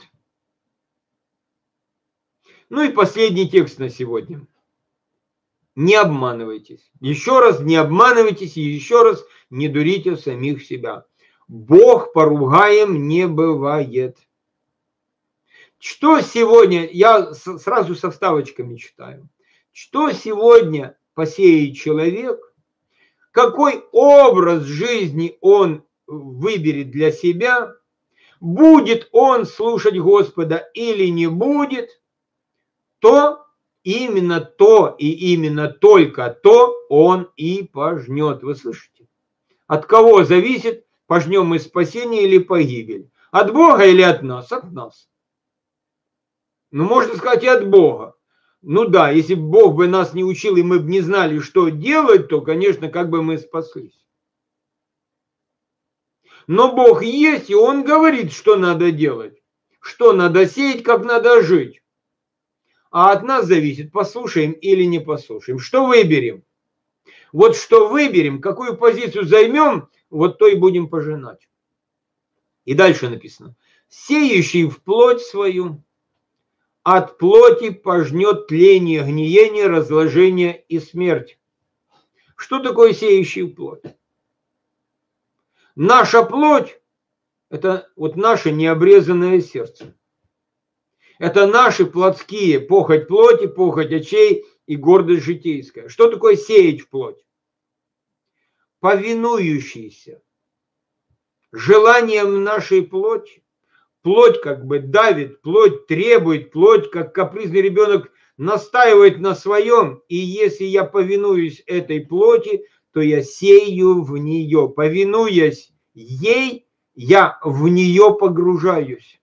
Ну и последний текст на сегодня. Не обманывайтесь. Еще раз не обманывайтесь и еще раз не дурите самих себя. Бог поругаем не бывает. Что сегодня, я сразу со вставочками читаю, что сегодня посеет человек, какой образ жизни он выберет для себя, будет он слушать Господа или не будет, то именно то и именно только то он и пожнет. Вы слышите? От кого зависит, пожнем мы спасение или погибель? От Бога или от нас? От нас. Ну, можно сказать, и от Бога. Ну да, если бы Бог бы нас не учил, и мы бы не знали, что делать, то, конечно, как бы мы спаслись. Но Бог есть, и Он говорит, что надо делать, что надо сеять, как надо жить. А от нас зависит, послушаем или не послушаем. Что выберем? Вот что выберем, какую позицию займем, вот то и будем пожинать. И дальше написано. Сеющий в плоть свою, от плоти пожнет тление, гниение, разложение и смерть. Что такое сеющий в плоть? Наша плоть – это вот наше необрезанное сердце. Это наши плотские, похоть плоти, похоть очей и гордость житейская. Что такое сеять в плоть? Повинующийся желанием нашей плоти. Плоть как бы давит, плоть требует, плоть как капризный ребенок настаивает на своем. И если я повинуюсь этой плоти, то я сею в нее. Повинуясь ей, я в нее погружаюсь.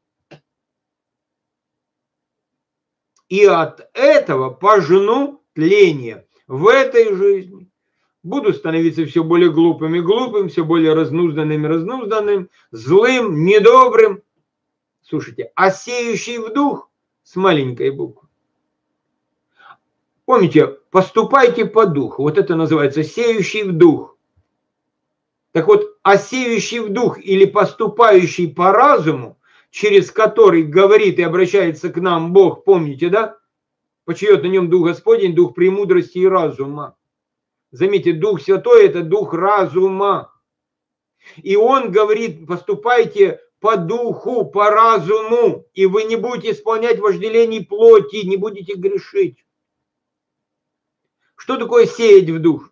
И от этого пожну тление в этой жизни. Буду становиться все более глупым и глупым, все более разнузданным и разнузданным, злым, недобрым. Слушайте, а сеющий в дух с маленькой буквы. Помните, поступайте по духу. Вот это называется сеющий в дух. Так вот, а сеющий в дух или поступающий по разуму, через который говорит и обращается к нам Бог, помните, да? Почиет на нем Дух Господень, Дух премудрости и разума. Заметьте, Дух Святой – это Дух разума. И Он говорит, поступайте по духу, по разуму, и вы не будете исполнять вожделений плоти, не будете грешить. Что такое сеять в дух?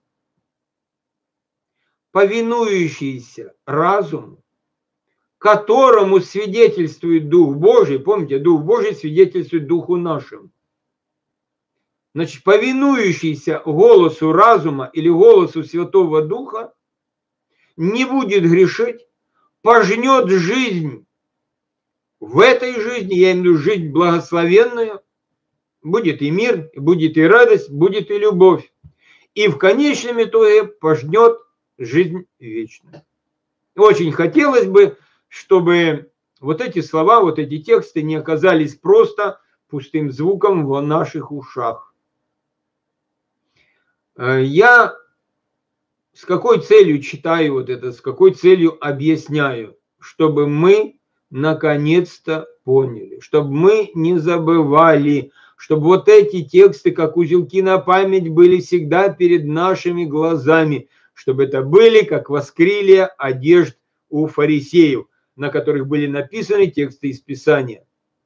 Повинующийся разуму, которому свидетельствует Дух Божий, помните, Дух Божий свидетельствует Духу нашему. Значит, повинующийся голосу разума или голосу Святого Духа не будет грешить, пожнет жизнь в этой жизни, я имею в виду жизнь благословенную, будет и мир, будет и радость, будет и любовь. И в конечном итоге пожнет жизнь вечную. Очень хотелось бы, чтобы вот эти слова, вот эти тексты не оказались просто пустым звуком в наших ушах. Я с какой целью читаю вот это, с какой целью объясняю? Чтобы мы наконец-то поняли, чтобы мы не забывали, чтобы вот эти тексты, как узелки на память, были всегда перед нашими глазами, чтобы это были, как воскрилия одежд у фарисеев, на которых были написаны тексты из Писания.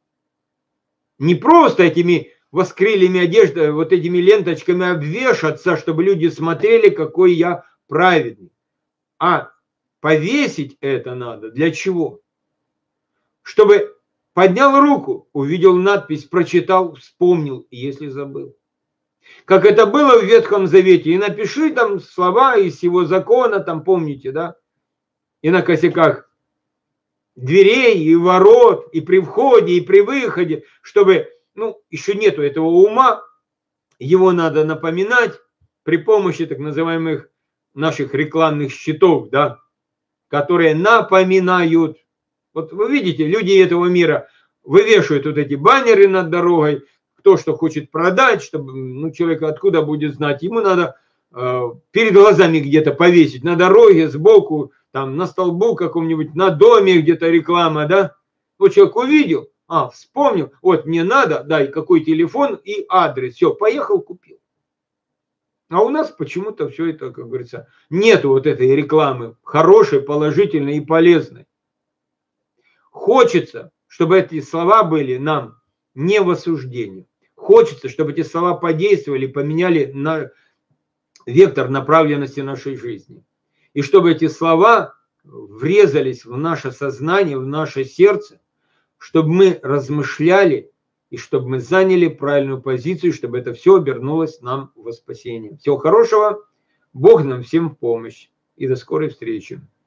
Не просто этими воскрилиями одежды, вот этими ленточками обвешаться, чтобы люди смотрели, какой я праведный. А повесить это надо. Для чего? Чтобы поднял руку, увидел надпись, прочитал, вспомнил, если забыл. Как это было в Ветхом Завете. И напиши там слова из его закона, там помните, да? И на косяках дверей, и ворот, и при входе, и при выходе, чтобы, ну, еще нету этого ума, его надо напоминать при помощи так называемых наших рекламных щитов, да, которые напоминают. Вот вы видите, люди этого мира вывешивают вот эти баннеры над дорогой, кто что хочет продать, чтобы, ну, человек откуда будет знать, ему надо э, перед глазами где-то повесить, на дороге, сбоку, там, на столбу каком-нибудь, на доме где-то реклама, да. Вот человек увидел, а, вспомнил, вот мне надо, дай какой телефон и адрес, все, поехал, купил. А у нас почему-то все это, как говорится, нету вот этой рекламы хорошей, положительной и полезной. Хочется, чтобы эти слова были нам не в осуждении. Хочется, чтобы эти слова подействовали, поменяли на вектор направленности нашей жизни. И чтобы эти слова врезались в наше сознание, в наше сердце, чтобы мы размышляли, и чтобы мы заняли правильную позицию, чтобы это все обернулось нам во спасение. Всего хорошего. Бог нам всем в помощь. И до скорой встречи.